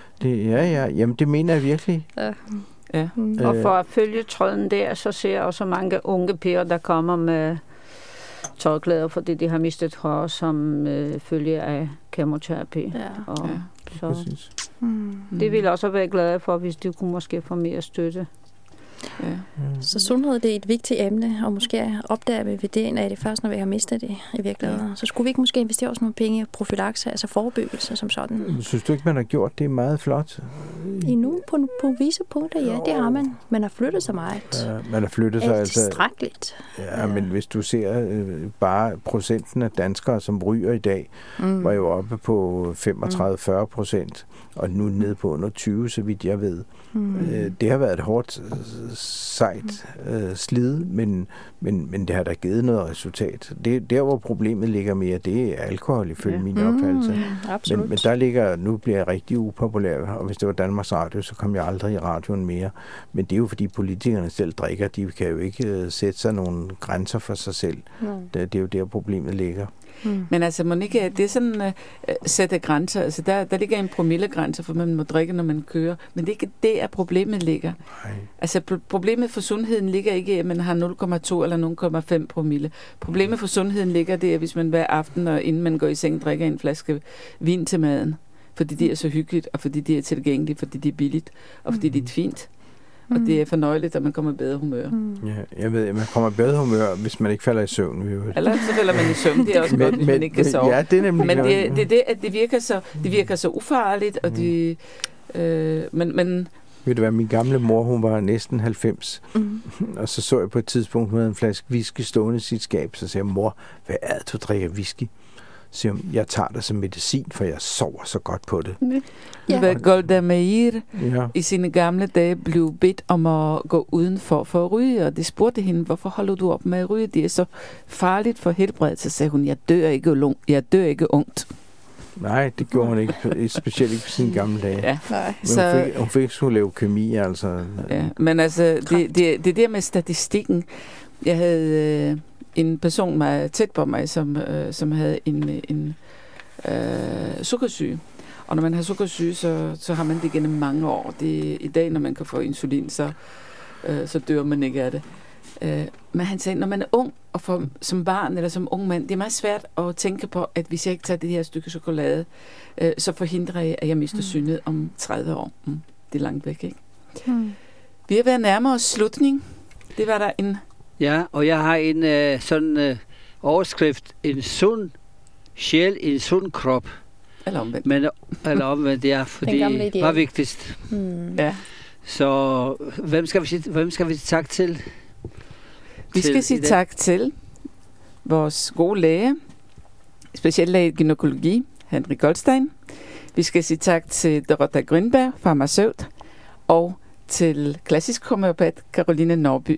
Jamen det mener jeg virkelig. Ja. Og for at følge tråden der, så ser jeg også mange unge piger, der kommer med tørklæder, fordi de har mistet hår som følge af kemoterapi. Så det vil også være glade for, hvis de kunne måske få mere støtte. Ja. Så sundhed, det er et vigtigt emne, og måske opdager vi værdien af det først, når vi har mistet det i virkeligheden. Så skulle vi ikke måske investere også nogle penge i profylakse, altså forebyggelse som sådan? Synes du ikke, man har gjort det meget flot? Endnu på visse punkter, ja, det har man. Man har flyttet sig meget. Ja, man har flyttet sig altså tilstrækkeligt. Ja, men hvis du ser bare procenten af danskere, som ryger i dag, var jo oppe på 35-40%, og nu nede på under 20, så vidt jeg ved. Det har været et hårdt sejt slid, men det har da givet noget resultat. Det der, hvor problemet ligger mere, det er alkohol, ifølge min opfattelse. Men der ligger, nu bliver jeg rigtig upopulær, og hvis det var Danmarks Radio, så kom jeg aldrig i radioen mere. Men det er jo, fordi politikerne selv drikker, de kan jo ikke sætte sig nogle grænser for sig selv. Det er jo der, problemet ligger. Men altså, Monika, det er sådan sætte grænser. Altså, der ligger en promillegrænse, for man må drikke, når man kører. Men det er ikke der, problemet ligger. Nej. Altså, problemet for sundheden ligger ikke, at man har 0,2 eller 0,5 promille. Problemet for sundheden ligger det, at hvis man hver aften, og inden man går i seng, drikker en flaske vin til maden, fordi det er så hyggeligt, og fordi det er tilgængeligt, fordi det er billigt, og fordi det er fint. Og det er fornøjeligt, at man kommer i bedre humør. Ja, jeg ved, at man kommer i bedre humør, hvis man ikke falder i søvn. Eller så falder man i søvn, det er også godt, hvis man ikke kan sove. Ja, det er nemlig men det er det, at det virker så ufarligt, og men ved du hvad, min gamle mor, hun var næsten 90, og så jeg på et tidspunkt, hun havde en flaske whisky stående i sit skab, så sagde jeg, mor, hvad er det, du drikker whisky? siger hun, jeg tager det som medicin, for jeg sover så godt på det. Ja. Golda Meir Ja. i sine gamle dage blev bedt om at gå udenfor for at ryge, og de spurgte hende, hvorfor holder du op med at ryge? Det er så farligt for helbredet. Så sagde hun, jeg dør ikke ungt. Nej, det gjorde hun ikke, specielt ikke på sine gamle dage. Ja. Nej. Men hun fik sgu leukemi, altså. Ja, men altså, det der med statistikken, jeg havde en person meget tæt på mig, som havde en sukkersyge. Og når man har sukkersyge, så har man det gennem mange år. I dag, når man kan få insulin, så dør man ikke af det. Men han sagde, når man er ung, og som barn eller som ung mand, det er meget svært at tænke på, at hvis jeg ikke tager det her stykke chokolade, så forhindrer jeg, at jeg mister synet om 30 år. Det er langt væk, ikke? Vi har været nærmere slutning. Det var der en... Ja, og jeg har en sådan overskrift, en sund sjæl, en sund krop. Eller omvendt. Eller omvendt, ja, fordi det var vigtigst. Ja. Så hvem skal vi sige tak til? Vi skal sige tak til vores gode læge, speciallæge i gynækologi, Henrik Goldstein. Vi skal sige tak til Dorota Grünberg, farmaceut, og til klassisk homeopat Caroline Norby.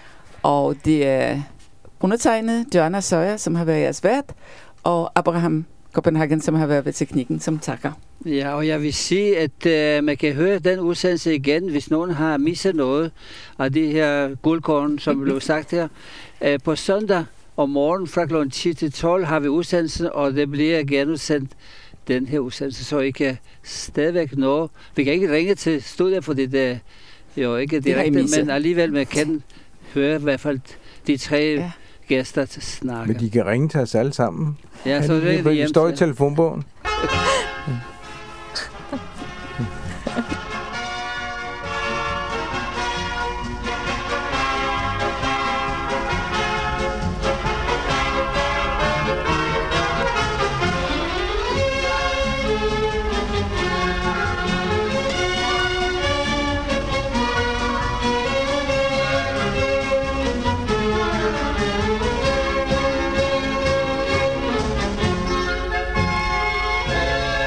Og det er undertegnet Joanna Søjer, som har været jeres vært, og Abraham Copenhagen, som har været ved teknikken, som takker. Ja, og jeg vil sige, at man kan høre den udsendelse igen, hvis nogen har misset noget af det her guldkorn, som blev sagt her. På søndag om morgenen fra kl. 10 til 12 har vi udsendelsen, og det bliver genudsendt den her udsendelse, så I kan stadigvæk nå. Vi kan ikke ringe til studiet, fordi det jo ikke direkte, men alligevel man kan høre i hvert fald de tre gæster snakke. Men de kan ringe til os alle sammen. Ja, så det står i telefonbogen.